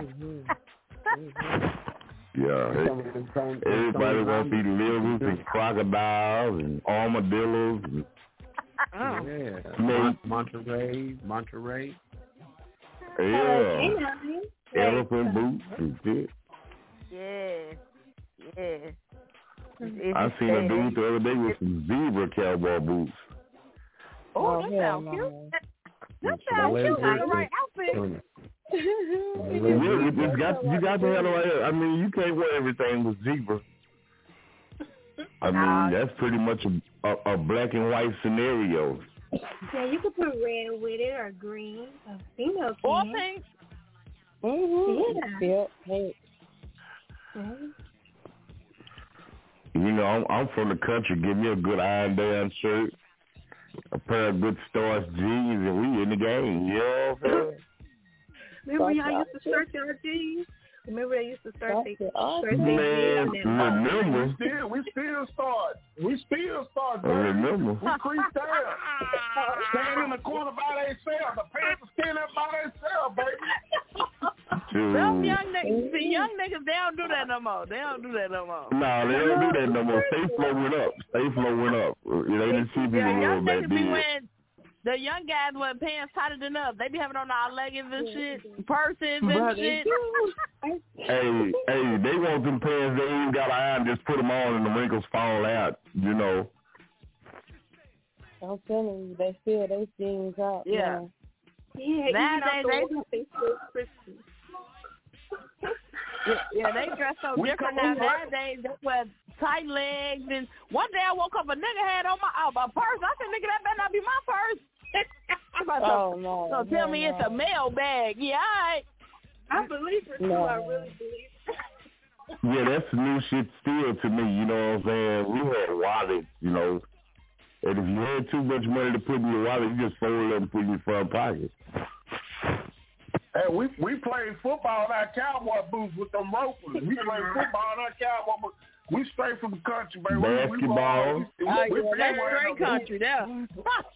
Yeah, hey, everybody wants to eat lizards and crocodiles and armadillos and Oh. Yeah, Mon- Monterey, Monterey. yeah, Uh, elephant boots and shit. Yes, yes. I seen a dude the other day with some zebra cowboy boots. Oh, that sounds cute. That sounds cute. That's the right outfit. Yeah, you, you got you got to have the right. I mean, you can't wear everything with zebra. I mean, that's pretty much a, a, a black and white scenario. Yeah, you could put red with it or green. A female Or can. pink. Mm-hmm. Yeah. Yep. Hey. Mm-hmm. You know, I'm, I'm from the country. Give me a good iron down shirt, a pair of good Stars jeans, and we in the game. You know what I'm saying? Remember y'all used to search your jeans? Remember they used to search their search Man, their jeans? remember. We still, we still start. We still start. I remember. We creep down. Stand in the corner by themselves. The pants are standing up by themselves, baby. Them young niggas, see, young niggas, they don't do that no more. They don't do that no more. Nah, they don't do that no more. Stay flow went up. Stay flow went up. They didn't see people Yeah, young back niggas be then. wearing, the young guys wear pants tighter than us. They be having on our leggings and shit, purses and But shit. Hey, hey, they want them pants. They ain't got an iron. Just put them on and the wrinkles fall out. You know. I'm telling you, they feel they jeans out. Yeah. Now. Yeah, Nowadays, they, they, they feel crispy. yeah, yeah, they dress so We different come now. on, Nowadays, they wear tight legs. And one day I woke up, a nigga had on my oh, my purse. I said, nigga, that better not be my purse. Oh, so, no. So tell no, me no. it's a mail bag. Yeah, all right. I believe it too. No. I really believe it. Yeah, that's new shit still to me. You know what I'm saying? We had wallets, you know. And if you had too much money to put in your wallet, you just fold it up and put it in your front pocket. Hey, we we played football in our cowboy boots with them ropers. We played football in our cowboy boots. We straight from the country, baby. Basketball. We, we, Oh, we, yeah, we that's played straight country there.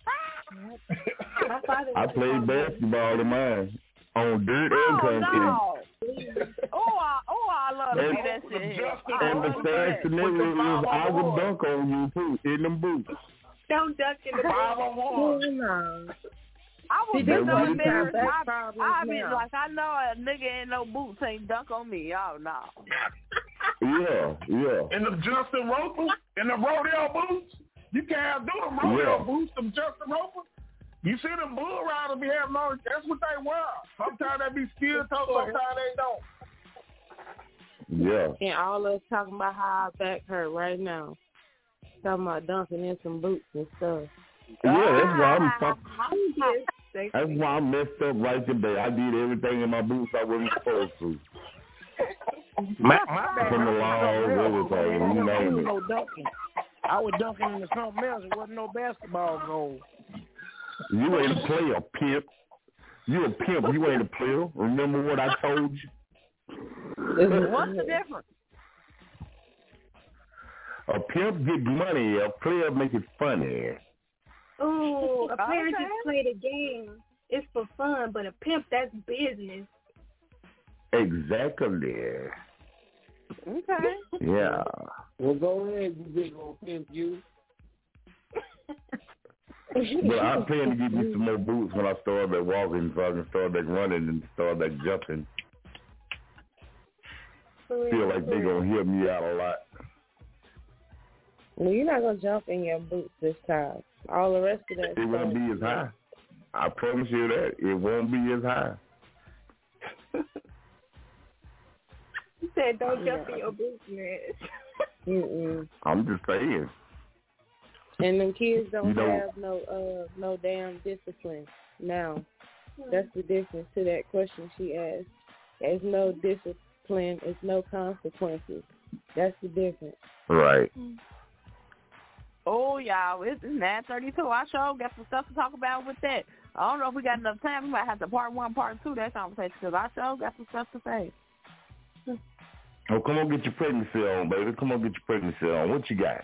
I played basketball in mine on dirt and Oh, concrete. no. Oh, I, oh, I love to And- see that shit here. And the sad scenario is I would dunk on you too in them boots. Don't duck in the five on one. No. I was They just so wouldn't embarrassed. have I, that problem I be now. like, I know a nigga ain't no boots ain't dunk on me. Oh, no. Yeah, yeah. And the Justin Roper and the rodeo boots. You can't do them rodeo Yeah. boots, them Justin Roper. You see them bull riders be having on, that's what they wear. Sometimes they be steel toe, sometimes they don't. Yeah. And all us talking about how our back hurt right now. Talking about dunking in some boots and stuff. Yeah, that's why I'm fuck- That's that's why I messed up right today. I did everything in my boots I wasn't supposed to. My, my bad. From the laws, everything, you name it. No dunking. I was dunking into something else. It wasn't no basketball goal. You ain't a player, pimp. You a pimp. You ain't a player. Remember what I told you? What's the difference? A pimp get money. A player make it funny. Ooh, a player Okay. just play the game. It's for fun, but a pimp, that's business. Exactly. Okay. Yeah. Well, go ahead, you big old pimp, you. But I plan to get me some more boots when I start back walking, so I can start back running and start back jumping. Feel like they're gonna help me out a lot. Well, you're not gonna jump in your boots this time. All the rest of that. It won't be as high. I promise you that. It won't be as high. You said don't jump Yeah. in your boots, man. Mm-mm. I'm just saying. And them kids don't You know- have no uh no damn discipline now. That's the difference to that question she asked. There's no discipline. It's no consequences. That's the difference. Right. Oh, y'all, it's nine thirty-two. I sure got some stuff to talk about with that. I don't know if we got enough time. We might have to part one, part two that conversation because I sure got some stuff to say. Oh, come on, get your pregnancy on, baby. Come on, get your pregnancy on. What you got?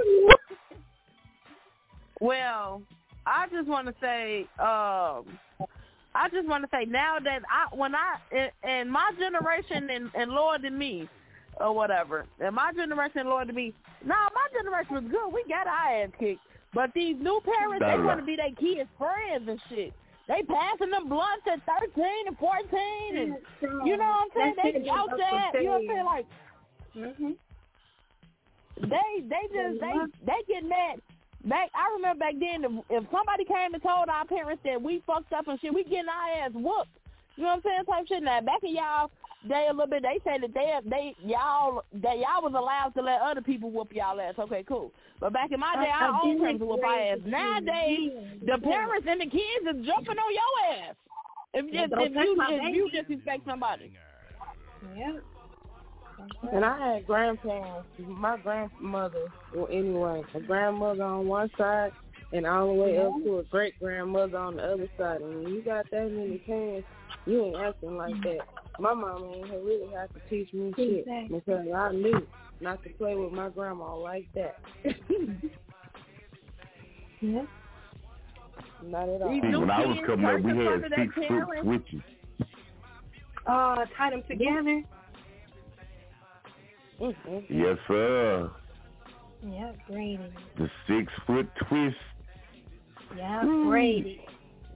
Well, I just want to say, um, I just want to say now that I, when I, in, in my generation and, and lower than me, or whatever, in my generation lower than me, nah, my generation was good. We got our ass kicked. But these new parents, That's they want to right. be their kids' friends and shit. They passing them blunts at thirteen and fourteen, and you know what I'm saying? That's They it, out that's there, what you know what I'm they saying? Like, Mhm. they they just they they get mad. Back, I remember back then, if, if somebody came and told our parents that we fucked up and shit, we getting our ass whooped. You know what I'm saying? Type shit. Now back in y'all day a little bit. They say that they they y'all that y'all was allowed to let other people whoop y'all ass. Okay, cool. But back in my day, I, our I own parents would whoop our ass. Nowadays, the parents and the kids are jumping on your ass if Yeah, if, don't if touch you my if baby. you disrespect somebody. Yeah. And I had grandparents. My grandmother, well, anyway, a grandmother on one side and all the way up to a great grandmother on the other side. And when you got that many parents, you ain't acting like that. My mama ain't really have to teach me shit because I knew not to play with my grandma like that. Yeah. Not at all. See, when I was coming up, we had six foot switches. Uh, tie them together. Mm-hmm. Yes, sir. Yeah, Brady. The six foot twist. Yeah, Brady.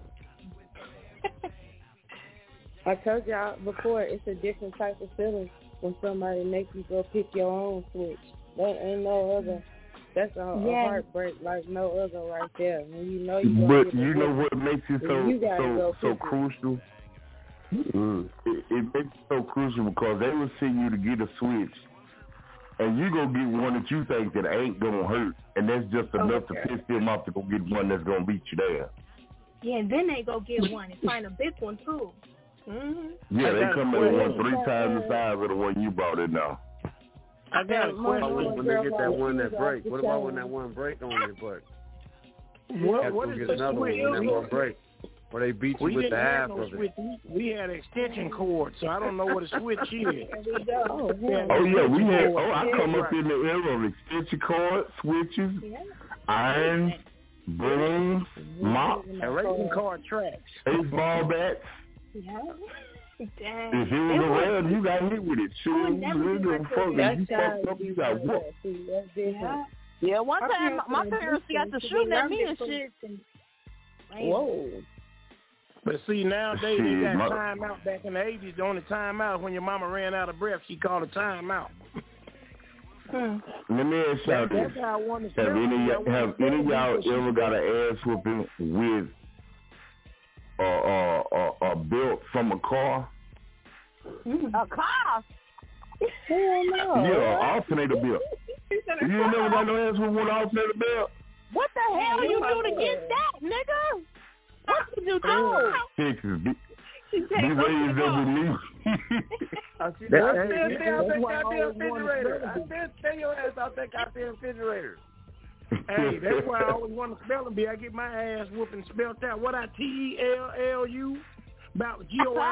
I told y'all before, it's a different type of feeling when somebody makes you go pick your own switch. There ain't no other. That's a, Yeah. a heartbreak like no other right there. When you know you But you know what makes it so You gotta so go so pick it. crucial? Mm. It, it makes it so crucial because they will send you to get a switch, and you gonna get one that you think that ain't gonna hurt, and that's just enough Okay. to piss them off to go get one that's gonna beat you there. Yeah, and then they go get one and find a big one too. Mm-hmm. Yeah, I they got a come in with one question. three times the size of the one you bought in now. I got a My Oh, when, question. when they get that one that break, what about when that one break on your butt? What, Have what to is get the another one switch? when that one break, or they beat you We with didn't the have half no of it. switch. We, we had extension cords, so I don't know what a switch is. Oh, Oh yeah, we had. Oh, I come up in the era of extension cords, switches, irons, brooms, mops, And racing car tracks. baseball bats. Yeah. Dang. If it was around, you got hit with it. Shoes, never do nigga, that. fuck it. That's You how fucked up, you you got do whooped. that. See, that's different. Yeah. Yeah, one Our time my parents parents got to did this, shooting they at me learned and it shit. Whoa. But see, nowadays Shit, they got my- timeout. Back in the eighties, the only timeout when your mama ran out of breath, she called a timeout. Hmm. Let me ask y'all That, this. that's how I want to Have any, of y'all- have any of y'all spell ever got an ass whooping with a, a, a, a belt from a car? A car? Hell no. Yeah, an alternator belt. You ain't never got no ass whooping with an alternator belt? What the hell you do to get that, nigga? What did you do? Texas, be, be raised up with me. I see That- that. that- Stay that's out that why I goddamn always wanted refrigerator. to I said stay your ass out that goddamn refrigerator. Hey, that's why I always want to spell and be. I get my ass whooping spelled out. What I T E L L U about G O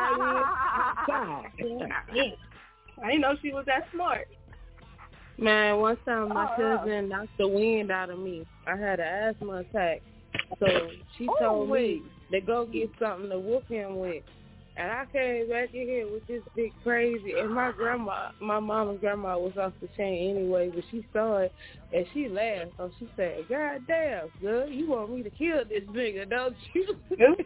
I N. Yeah. I didn't know she was that smart. Man, one time my Oh, wow. cousin knocked the wind out of me. I had an asthma attack. So she Oh, told wait. me to go get something to whoop him with. And I came back in here with this big crazy. And my grandma, my mama's grandma was off the chain anyway, but she saw it and she laughed. So she said, God damn, good, you want me to kill this nigga, don't you?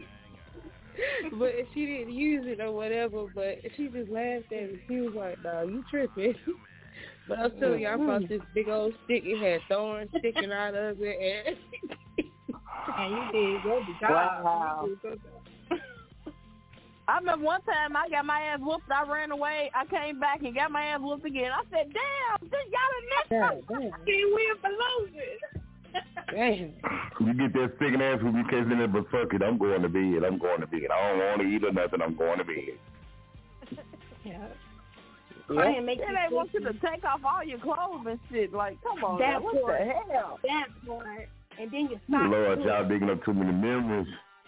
But she didn't use it or whatever, but she just laughed at me. She was like, nah, you tripping. But I was telling you, I bought this big old stick. It had thorns sticking out of it. And, And you did good job. Wow. You did good job. I remember one time I got my ass whooped. I ran away. I came back and got my ass whooped again. I said, damn, this y'all done messed God up. damn. Can't win for losing. damn. You get that sticking ass whoop, you can't sit there, but fuck it, I'm going to bed. I'm going to bed. I don't want to eat or nothing. I'm going to bed. Yeah. Yeah. I didn't make Then you they want you sleepy. to take off all your clothes and shit. Like, come on, That man, what part. the hell? That part. And then you stop. Lord, y'all digging up too many memories.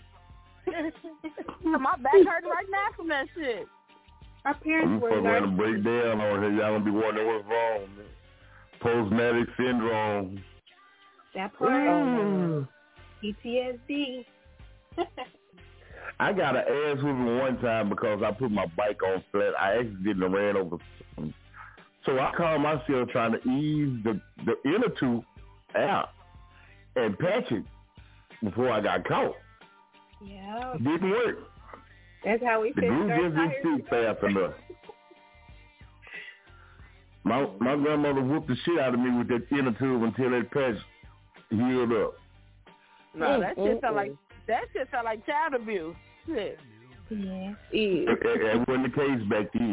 My back hurting right now from that shit. Our parents I'm were fucking around and nurses. break down on here. Y'all gonna be wondering what's wrong. Man. Post-traumatic syndrome. That part. Mm. P T S D. I got an ass whooping one time because I put my bike on flat. I accidentally ran over something. So I called myself trying to ease the, the inner tooth out and patch it before I got caught. Yeah. Didn't work. That's how we The fixed glue our just didn't tires. stick fast enough. My my grandmother whooped the shit out of me with that inner tube until that patch healed up. No, that shit felt like that shit felt like child abuse. Shit. Yeah. Yeah. That, that wasn't the case back then.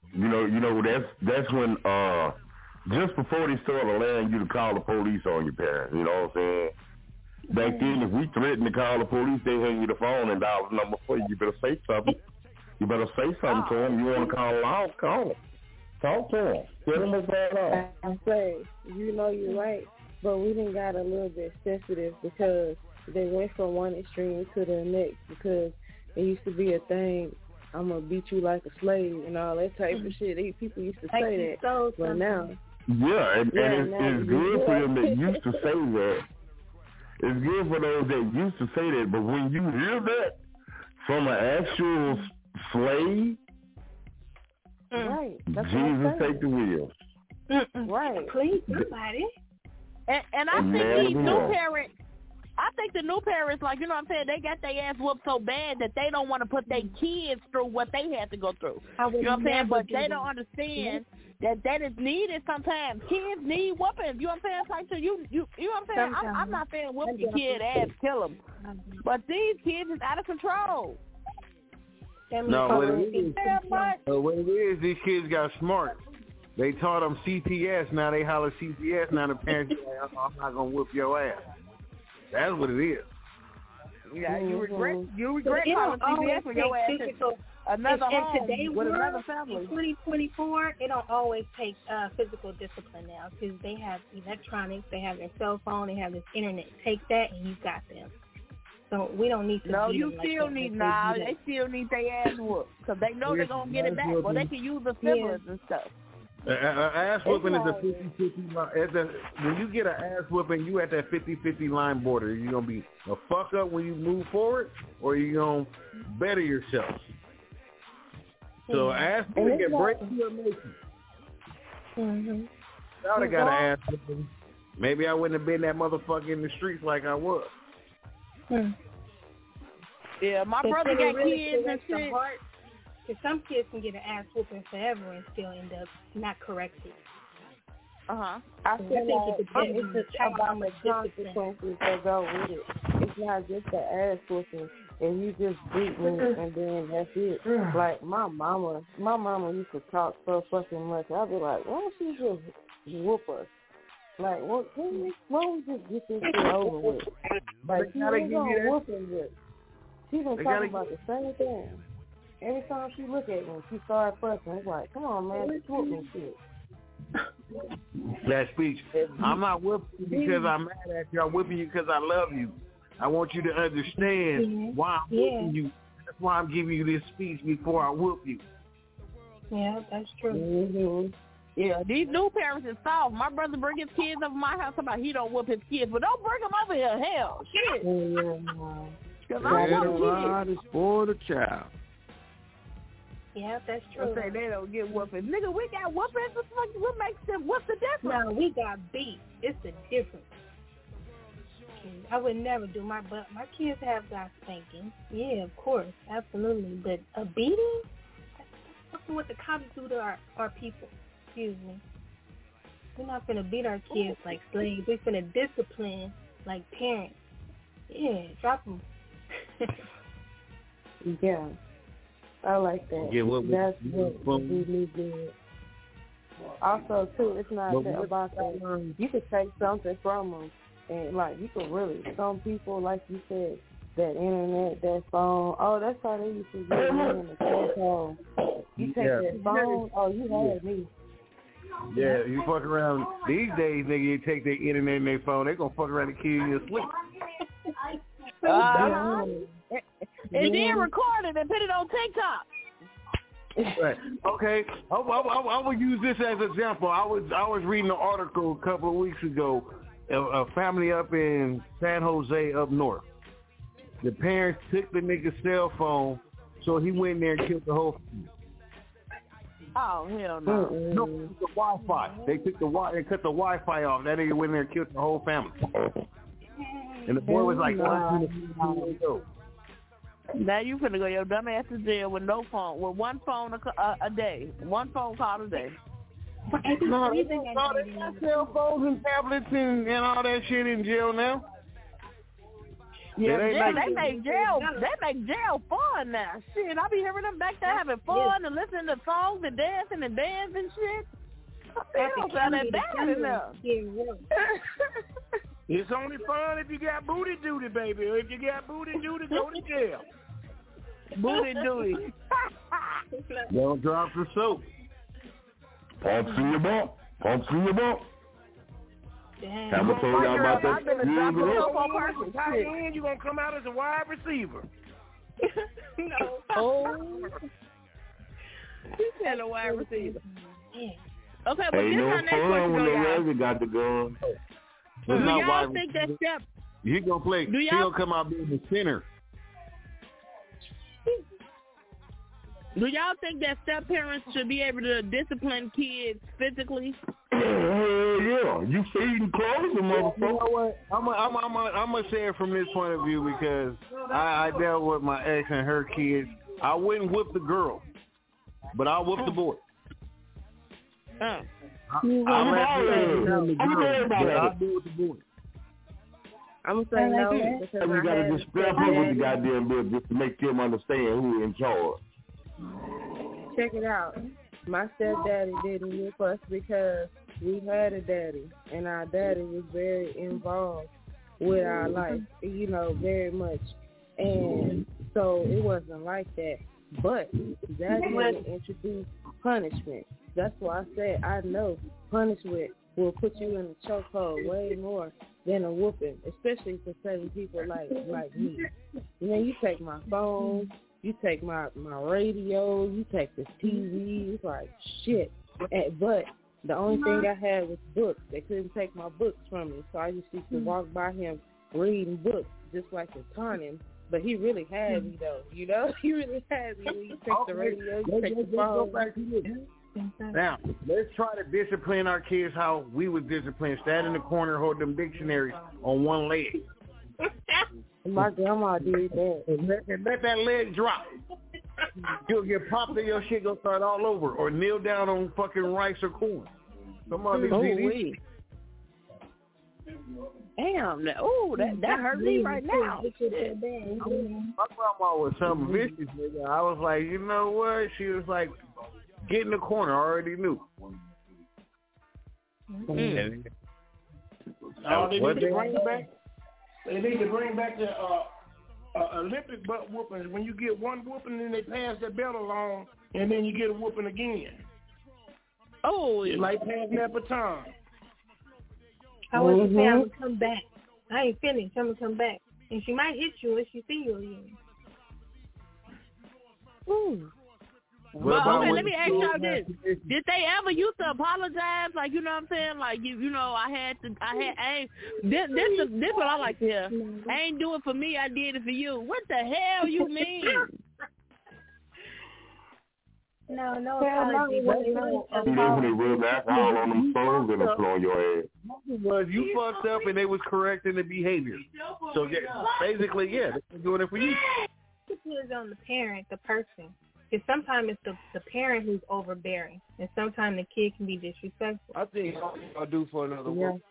You know, you know that's that's when uh, just before they started allowing you to call the police on your parents. You know what I'm saying? Back then, if we threatened to call the police, they hand you the phone and dial the number for you. You better say something. You better say something to them. You want to call them out, call them. Talk to them. Tell them what's going on. I say, you know you're right, but we done got a little bit sensitive because they went from one extreme to the next because it used to be a thing, I'm going to beat you like a slave and all that type of shit. They, people used to say that, so but now. Yeah, and, yeah, and it's, it's good for them that used to say that. It's good for those that used to say that, but when you hear that from an actual slave, right. That's Jesus take the wheel. Right. Please, somebody. And, and I think Man, these yeah. new parents, I think the new parents, like, you know what I'm saying, they got their ass whooped so bad that they don't want to put their kids through what they had to go through. You know what I'm saying? But they don't understand that that is needed sometimes. Kids need whoopings. You know what I'm saying? Like, so you, you, you know what I'm saying? I'm, I'm not saying whoop your kid ass, kill them. But these kids is out of control. No, what it is, uh, what it is, these kids got smart. They taught them C P S. Now they holler C P S. Now the parents say, oh, I'm not gonna whoop your ass. That's what it is. Yeah, you regret you regret calling C P S when your ass is another in, home in today's with world, another family. In twenty twenty-four, it don't always take uh, physical discipline now because they have electronics, they have their cell phone, they have this internet. Take that and you got them. So we don't need to. No, beat you them still like need that. nah. They, They still need their ass whooped because they know they're gonna get it back, or they can use the siblings and stuff. Uh, uh, ass whooping is a fifty-fifty line. At the, when you get an ass whooping, you at that fifty-fifty line border. You're going to be a fuck up when you move forward, or you're going to better yourself. So yeah. ass whooping can break your emotions. Mm-hmm. I would have got an ass whooping. Maybe I wouldn't have been that motherfucker in the streets like I was. Hmm. Yeah, my but brother got really kids and shit. Because some kids can get an ass whooping forever and still end up not corrected. Uh-huh. I feel like it's, it's just about the consequences that go with it. It's not just the ass whooping. And you just beat me and then that's it. Like my mama, my mama used to talk so fucking much. I'd be like, why don't she just whoop us? Like, what? Why don't we just get this shit over with? Like, she ain't gonna whoop us with. She been talking about the same thing. Every time she look at me, she start fussing. It's like, come on, man, just whoop me shit. That speech. I'm not whipping you because I'm mad at you. I'm whipping you because I love you. I want you to understand yeah. why I'm yeah. whooping you. That's why I'm giving you this speech before I whoop you. Yeah, that's true. Mm-hmm. Yeah, these new parents is soft. My brother bring his kids over my house about he don't whoop his kids, but don't bring them over here. Hell, shit. Because I want kids. is for the child. Yeah, that's true. They say they don't get whoopings. Nigga, we got whoopings. What makes them? What's the difference? No, we got beat. It's the difference. I would never do my but my kids have got spanking. Yeah, of course, absolutely. But a beating? That's what the cops do to our, our people. Excuse me. We're not gonna beat our kids like slaves. We're gonna discipline like parents. Yeah, drop them. Yeah. I like that. Yeah, what, That's what, what we need to do. Also, too, it's not what, that what, about that. You could take something from them, and like you could really. Some people, like you said, that internet, that phone. Oh, that's how they used to get me in the cell phone. You take yeah. that phone. Oh, you had me. Yeah, you fuck around. These days, nigga, you take their internet and their phone, they gonna fuck around and kill you in your sleep. Uh-huh. And then record it and put it on TikTok. Right. Okay. I, I, I, I will use this as an example. I was I was reading an article a couple of weeks ago. A, a family up in San Jose up north. The parents took the nigga's cell phone, so he went in there and killed the whole family. Oh hell no! No, the Wi-Fi. They took the wi- They cut the Wi-Fi off. That nigga went in there and killed the whole family. And the boy was like, wow. Now you finna go your dumb ass to jail with no phone, with one phone a, a, a day, one phone call a day. No, they got cell phones and tablets and, and all that shit in jail now. Yeah, It ain't jail, like- they make jail. They make jail fun now. Shit, I be hearing them back there having fun and listening to songs and dancing and dance and shit. They don't sound that bad enough. It's only fun if you got booty duty, baby. If you got booty duty, go to jail. Booty duty. Don't drop the soap. Pumps in your bump. Pumps in your bump. Damn. Have I told y'all about that years ago? Tight end, you gonna come out as a wide receiver. No. Oh. He said a wide receiver. Okay, but Ain't this no our next fun question, when though, the y'all. Razor got the gun. Do It's not y'all wide think that step? He gonna play. Do He y'all- gonna come out being the center. Do y'all think that step parents should be able to discipline kids physically? Hell yeah, you feeding clothes, You know motherfucker. what? I'm a, I'm a, I'm a, I'm gonna say it from this point of view because I, I dealt with my ex and her kids. I wouldn't whip the girl, but I'll whip the boy. Oh. I, I'll let you know the girl, but I'll do with the boy. I'm gonna say no because And we I gotta had just step up with the goddamn bill just to make them understand who in charge. check it out. My stepdaddy didn't whip us because we had a daddy, and our daddy was very involved with our life, you know, very much. And so it wasn't like that. But daddy had to introduce punishment. That's why I said I know punishment will put you in a chokehold way more than a whooping, especially for certain people like like me. You know, you take my phone, you take my, my radio, you take the T V, it's like shit. And, but the only thing I had was books. They couldn't take my books from me, so I just used to walk by him reading books just like to taunt him. But he really had me though, you know? He really had me when you take the radio, you Let's, take let's, the let's go phone. back to this. Now, let's try to discipline our kids how we was disciplined. Stand in the corner, hold them dictionaries on one leg. My grandma did that. And let, and let that leg drop. You'll get popped and your shit gonna start all over. Or kneel down on fucking rice or corn. Some of these Oh, these- wait. Damn, that, oh, that, that hurt me right now. My grandma was something vicious, nigga. I was like, you know what? She was like, get in the corner. I already knew. Mm. Oh, they What need to they- bring back. They need to bring back the uh, uh, Olympic butt whoopings. When you get one whooping, then they pass that belt along, and then you get a whooping again. Oh, It's like passing that baton. I was mm-hmm. say I'm gonna come back. I ain't finished. I'm gonna come back, and she might hit you if she see you again. Ooh. Well, okay, let me ask y'all this: did they ever used to apologize? Like, you know what I'm saying? Like, you, you know, I had to, I had, I ain't. This, this, is, this what I like to hear. I ain't do it for me. I did it for you. What the hell you mean? No, no apology. And then when they rub alcohol on them stones and they blow your ass. Was you fucked up and they was correcting the behavior. So yeah, basically, yeah, they're doing it for you. It depends on the parent, the person. Because sometimes it's the, the parent who's overbearing, and sometimes the kid can be disrespectful. I think I'll do for another yeah. one.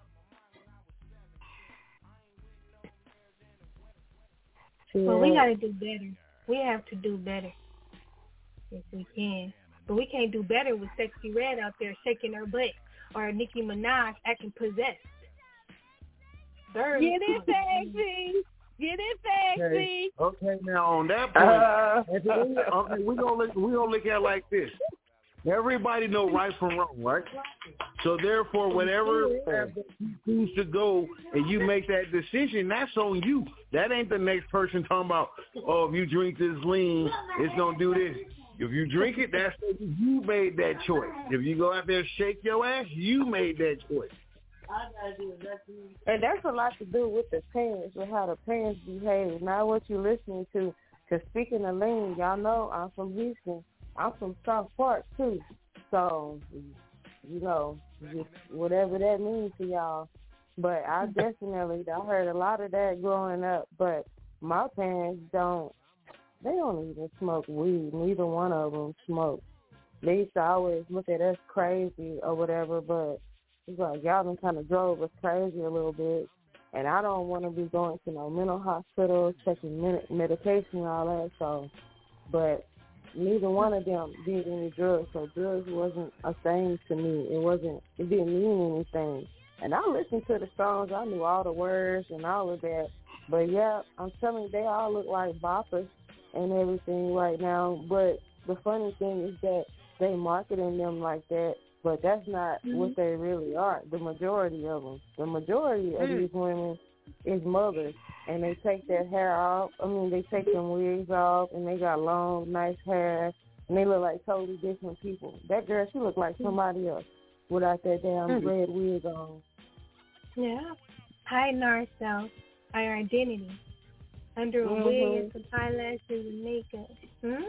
Well, we got to do better. We have to do better if we can. But we can't do better with Sexy Red out there shaking her butt or Nicki Minaj acting possessed. Girl, Get it sexy. Get it sexy. Okay, okay now on that point, uh, okay, we're gonna look we gonna look at it like this. Everybody know right from wrong, right? So therefore, whatever you choose to go and you make that decision, that's on you. That ain't the next person talking about, oh, if you drink this lean, it's gonna do this. If you drink it, that's you made that choice. If you go out there and shake your ass, you made that choice. And that's a lot to do with the parents, with how the parents behave, not what you're listening to. Because speaking of lean, y'all know I'm from Houston. I'm from South Park, too. So, you know, just whatever that means to y'all. But I definitely, I heard a lot of that growing up. But my parents don't, they don't even smoke weed. Neither one of them smoke. They used to always look at us crazy or whatever, but it's like y'all done kind of drove us crazy a little bit. And I don't want to be going to no mental hospital, taking med- medication and all that. So, but neither one of them did any drugs. So drugs wasn't a thing to me. It wasn't. It didn't mean anything. And I listened to the songs. I knew all the words and all of that. But yeah, I'm telling you, they all look like boppers and everything right now. But the funny thing is that they marketing them like that. But that's not mm-hmm. what they really are, the majority of them. The majority mm. of these women is mothers, and they take their hair off. I mean, they take them wigs off, and they got long, nice hair, and they look like totally different people. That girl, she looked like somebody else without that damn mm-hmm. red wig on. Yeah. Hiding ourselves, our identity, under a mm-hmm. wig and some eyelashes and makeup. Hmm?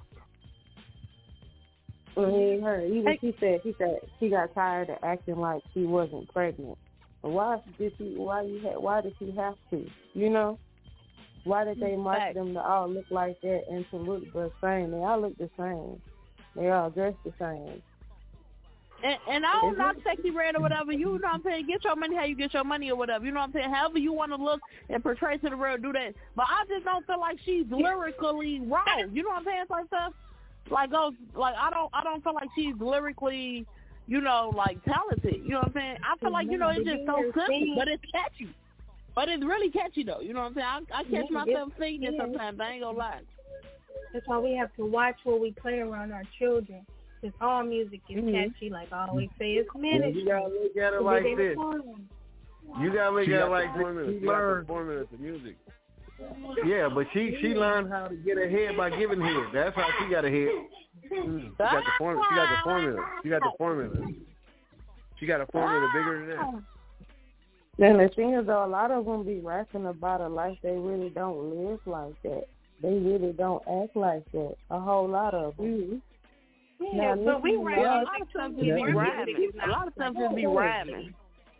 Well, he ain't her. Even she said she said she got tired of acting like she wasn't pregnant. But why did she? Why you? Ha- why did she have to? You know? Why did they market them to all look like that and to look the same? They all look the same. They all dress the same. And, and I don't not sexy red or whatever. You know what I'm saying? Get your money how you get your money or whatever. You know what I'm saying? However you want to look and portray to the world, do that. But I just don't feel like she's lyrically raw. You know what I'm saying? It's like stuff. Like goes like I don't I don't feel like she's lyrically, you know, like talented. You know what I'm saying? I feel like, you know, it's just so simple, but it's catchy. But it's really catchy though. You know what I'm saying? I, I catch yeah, myself singing it sometimes. I ain't gonna lie. That's why we have to watch what we play around our children. Because all music is mm-hmm. catchy, like I always say, it's ministry. You gotta look at it like this. You gotta look at it like this. She learned formula to music. Yeah, but she she learned how to get ahead by giving head. That's how she got ahead. Mm. She got the formula. She got the formula. She got the formula. She got a formula bigger than that. Then the thing is, though, a lot of them be rapping about a life they really don't live like that. They really don't act like that. A whole lot of them. Mm-hmm. Yeah, now, but we rap. A lot of stuff just be rhyming. A lot of stuff just be rhyming.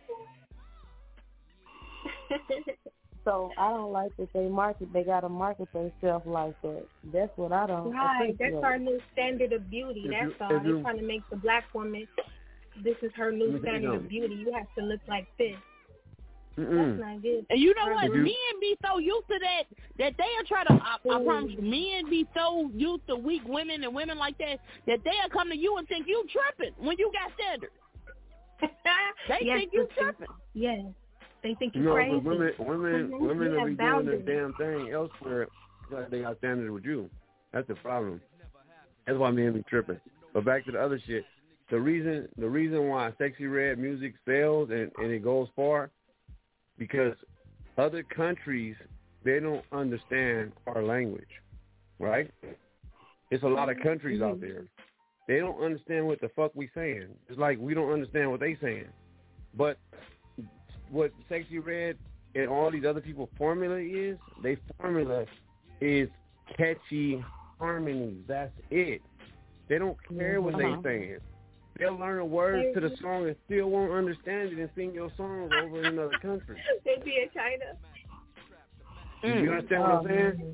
So I don't like that they market. They gotta market themselves like that. That's what I don't. Right. That's our new standard of beauty. If That's you, all. They're trying to make the black woman. This is her new standard of beauty. You have to look like this. Mm-mm. That's not good. And you know what? Men be so used to that that they'll try to. I, I promise you, men be so used to weak women and women like that that they'll come to you and think you tripping when you got standards. They yes, think you tripping. Yes. They think you're no, crazy. But women, women, mm-hmm. women will be doing this damn thing elsewhere. Like they got standards with you. That's the problem. That's why men be tripping. But back to the other shit. The reason, the reason why Sexy Red music sells and, and it goes far, because other countries, they don't understand our language, right? It's a lot of countries mm-hmm. out there. They don't understand what the fuck we saying. It's like we don't understand what they saying. But what Sexy Red and all these other people formula is, they formula is catchy harmonies. That's it. They don't care what uh-huh. they saying. They'll learn the words to the song and still won't understand it and sing your songs over in another country. They'd be in China. Mm. You understand what I'm saying?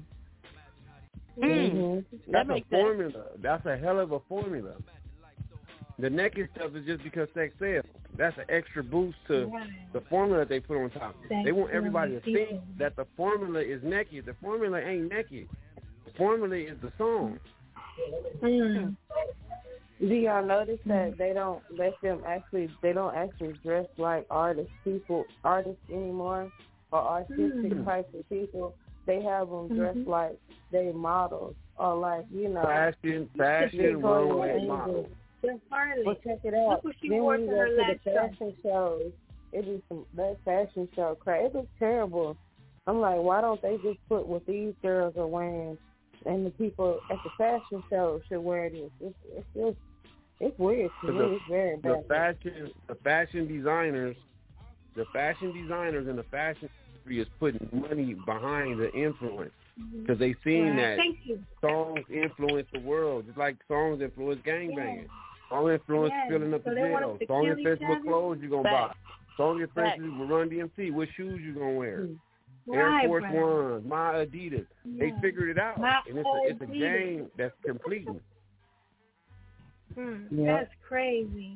Mm. That's that a formula. Sense. That's a hell of a formula. The naked stuff is just because sex sells. That's an extra boost to right. the formula that they put on top. That's they want everybody to think people. that the formula is naked. The formula ain't naked. The formula is the song. Mm. Do y'all notice that they don't let them actually, they don't actually dress like artist people, artists anymore, or artistic mm. types of people? They have them dressed mm-hmm. like they models, or like, you know. Fashion, fashion, runway models. Well, check it out. Look what she then wore when to you her go to last the fashion shows, it be some, that fashion show crap. It looks terrible. I'm like, why don't they just put what these girls are wearing and the people at the fashion show should wear this? It's, it's just, it's weird to me. The, it's very bad. The fashion, the fashion designers, the fashion designers and the fashion industry is putting money behind the influence because they seen yeah, that songs influence the world, just like songs influence gangbanging. Yeah. Song influence yes. filling up so the jail. Song influence what clothes you gonna buy. Song influence with Run D M C, what shoes you gonna wear. Right, Air Force right. Ones, my Adidas. Yeah. They figured it out, my and it's a, it's a game that's completing. Hmm, yeah. That's crazy.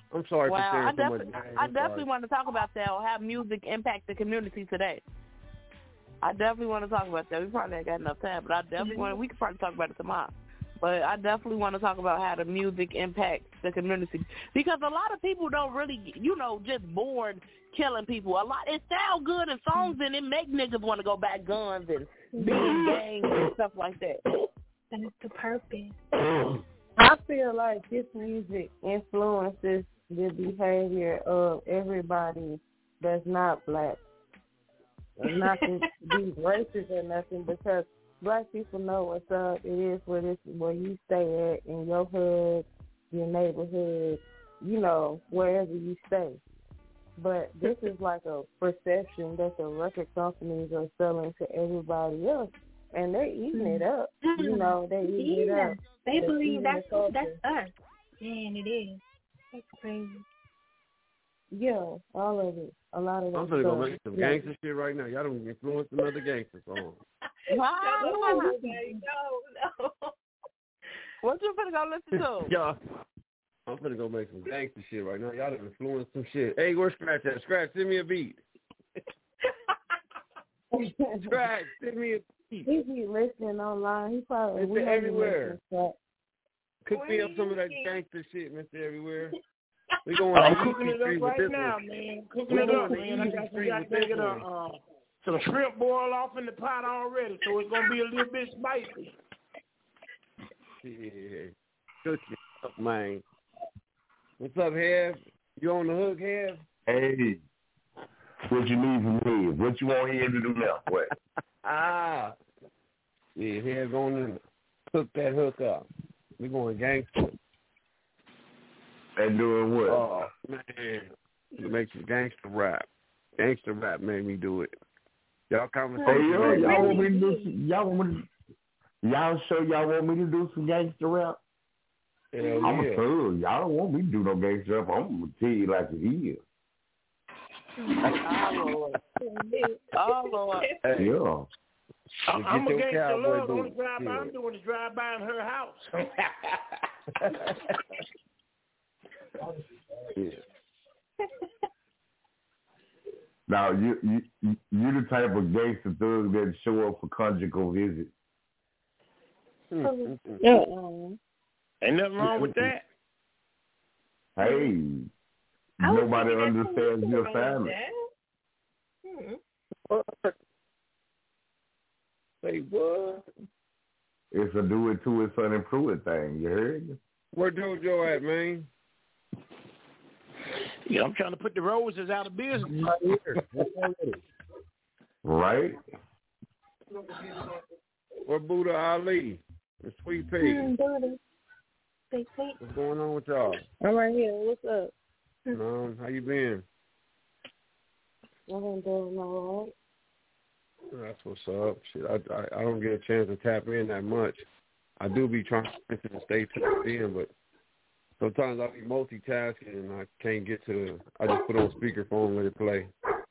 I'm sorry wow, for sharing I so definitely, much. Man. I definitely want to talk about that or how music impact the community today. I definitely want to talk about that. We probably ain't got enough time, but I definitely mm-hmm. want. We could probably talk about it tomorrow. But I definitely want to talk about how the music impacts the community because a lot of people don't really, you know, just born killing people. A lot it sounds good in songs and it make niggas want to go back guns and be in gangs and stuff like that. That's the purpose. I feel like this music influences the behavior of everybody that's not black. It's not to be racist or nothing because black people know what's up. It is where this where you stay at in your hood, your neighborhood, you know, wherever you stay. But this is like a perception that the record companies are selling to everybody else, and they're eating it up. You know, they eat yeah. it up. They They're believe that's the that's us. Man, it is. That's crazy. Yeah, all of it. A lot of it. I'm gonna go make some yeah. gangster shit right now. Y'all don't influence another gangster song. Wow. No, no. What you finna go listen to? Yeah. I'm finna go make some gangster shit right now. Y'all done influenced some shit. Hey, where's Scratch at? Scratch, send me a beat. Scratch, send me a beat. He be listening online. He probably Mister Everywhere. Cook me up some of that gangster shit, Mister Everywhere. We going I'm to cooking it up right now, one. man. Cooking it up, man. I got some got to get a uh, some shrimp boil off in the pot already, so it's gonna be a little bit spicy. Yeah, cook it up, man. What's up, Hev? You on the hook, Hev? Hey, what you need from me? What you want here to do now? What? ah, yeah, Hev going to cook that hook up. We going gangster. And doing what? Oh man, make some gangster rap. Gangster rap made me do it. Y'all conversation. Hey, yo, y'all want me to do some, y'all want me to, y'all sure y'all want me to do some gangster rap? Hell I'm yeah. a thug. Y'all don't want me to do no gangster rap. I'm gonna tell you like it is. Oh Lord. Oh Lord. Hey. Yeah. I'm, I'm a gangster love. The only drive by I'm doing is drive by in her house. Yeah. Now you you you the type of gangster thug that show up for conjugal visits. Yeah. Ain't nothing wrong with that. Hey, nobody understands your family. Say what? It's a do it to it, son, improve it thing. You heard? Where Dojo at, man? Yeah, I'm trying to put the roses out of business. Right? Where Buddha Ali? The Sweet Pea. Mm, What's going on with y'all? I'm right here. What's up? Um, how you been? I'm doing all right. That's what's up. Shit, I, I I don't get a chance to tap in that much. I do be trying to stay tapped in, but sometimes I be multitasking and I can't get to. I just put on speakerphone and let it play,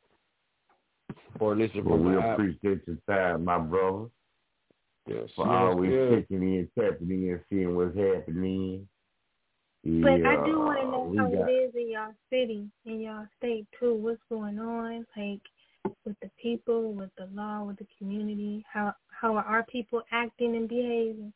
or listen well, from we my appreciate your time, my brother. Yes, for yes, always yes. checking in, tapping in, seeing what's happening. But yeah, I do want to know how got, it is in y'all city, in y'all state too. What's going on, like with the people, with the law, with the community? How how are our people acting and behaving?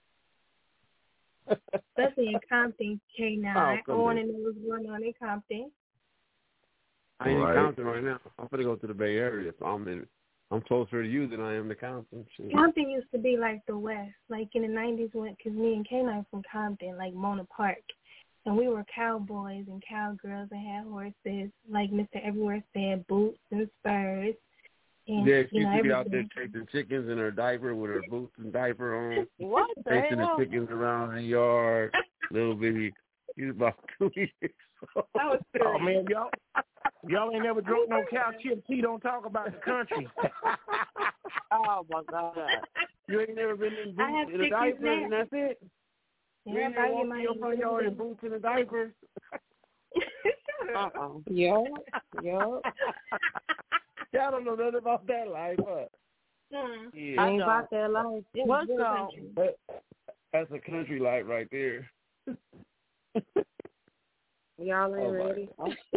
Especially in Compton, K nine. Oh, I want to know what's going on in Compton. I ain't right. in Compton right now. I'm gonna go to the Bay Area, so I'm in. I'm closer to you than I am to Compton. Shit. Compton used to be like the West, like in the nineties, when because me and K nine from Compton, like Mona Park, and we were cowboys and cowgirls and had horses, like Mister Everywhere said, boots and spurs. And, yeah, she you know, used to be everything. out there chasing chickens in her diaper with her boots and diaper on. What the chasing hell? the chickens around the yard, little bitty. She was about two years old. That was Oh man, y'all, y'all ain't never drunk no cow chip tea. Don't talk about the country. Oh my God! You ain't never been in I have boots in a diaper, now. and that's it. Yeah, you ain't never walked in your front yard in boots and a diaper. Uh-uh. Yeah, yeah. Y'all don't know nothing about that life, huh? Mm. Yeah. I ain't about that life. What's up? That's a country life right there. Y'all ain't Oh, my ready.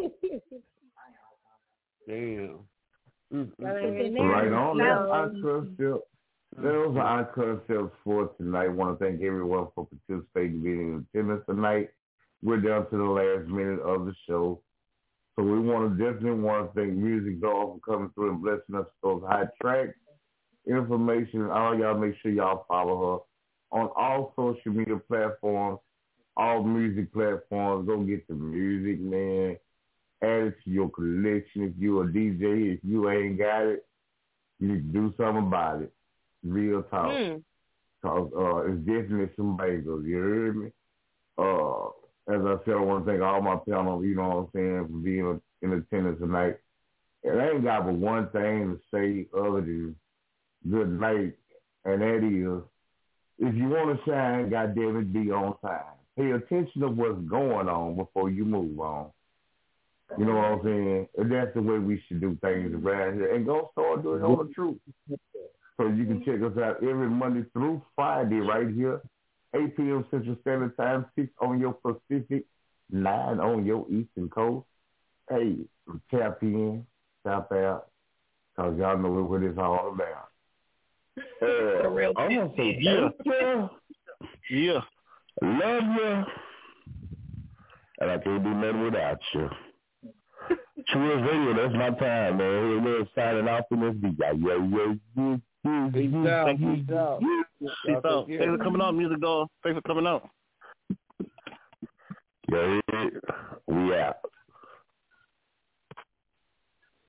Damn. Right on that. Our concept. Those are our concepts for tonight. I want to thank everyone for participating, being in attendance tonight. We're down to the last minute of the show. So we want to definitely want to thank Music Dog for coming through and blessing us with those hot tracks. Information, all y'all make sure y'all follow her on all social media platforms, all music platforms. Go get the music, man. Add it to your collection. If you're a D J, if you ain't got it, you need to do something about it. Real talk. Mm. Cause uh, it's definitely some bagels. You heard me? Uh, as I said, I want to thank all my panel, you know what I'm saying, for being in attendance tonight. And I ain't got but one thing to say other than good night, and that is, if you want to shine, goddamn it, be on time. Pay attention to what's going on before you move on. You know what I'm saying? And that's the way we should do things around here. And go start doing all the truth. So you can check us out every Monday through Friday right here, eight p.m. Central Standard Time, six on your Pacific, nine on your Eastern Coast. Hey, tap in, tap out, because y'all know what it's all about. Uh, I'm going to say thank you. Yeah. Love you. And I can't do nothing without you. True Radio, that's my time, man. We're signing off in this beat. Yeah, yeah, yeah. Peace out. Thank you. Peace out. Peace out. Thanks for coming out, Music Dog. Thanks for coming out. Yeah, we out.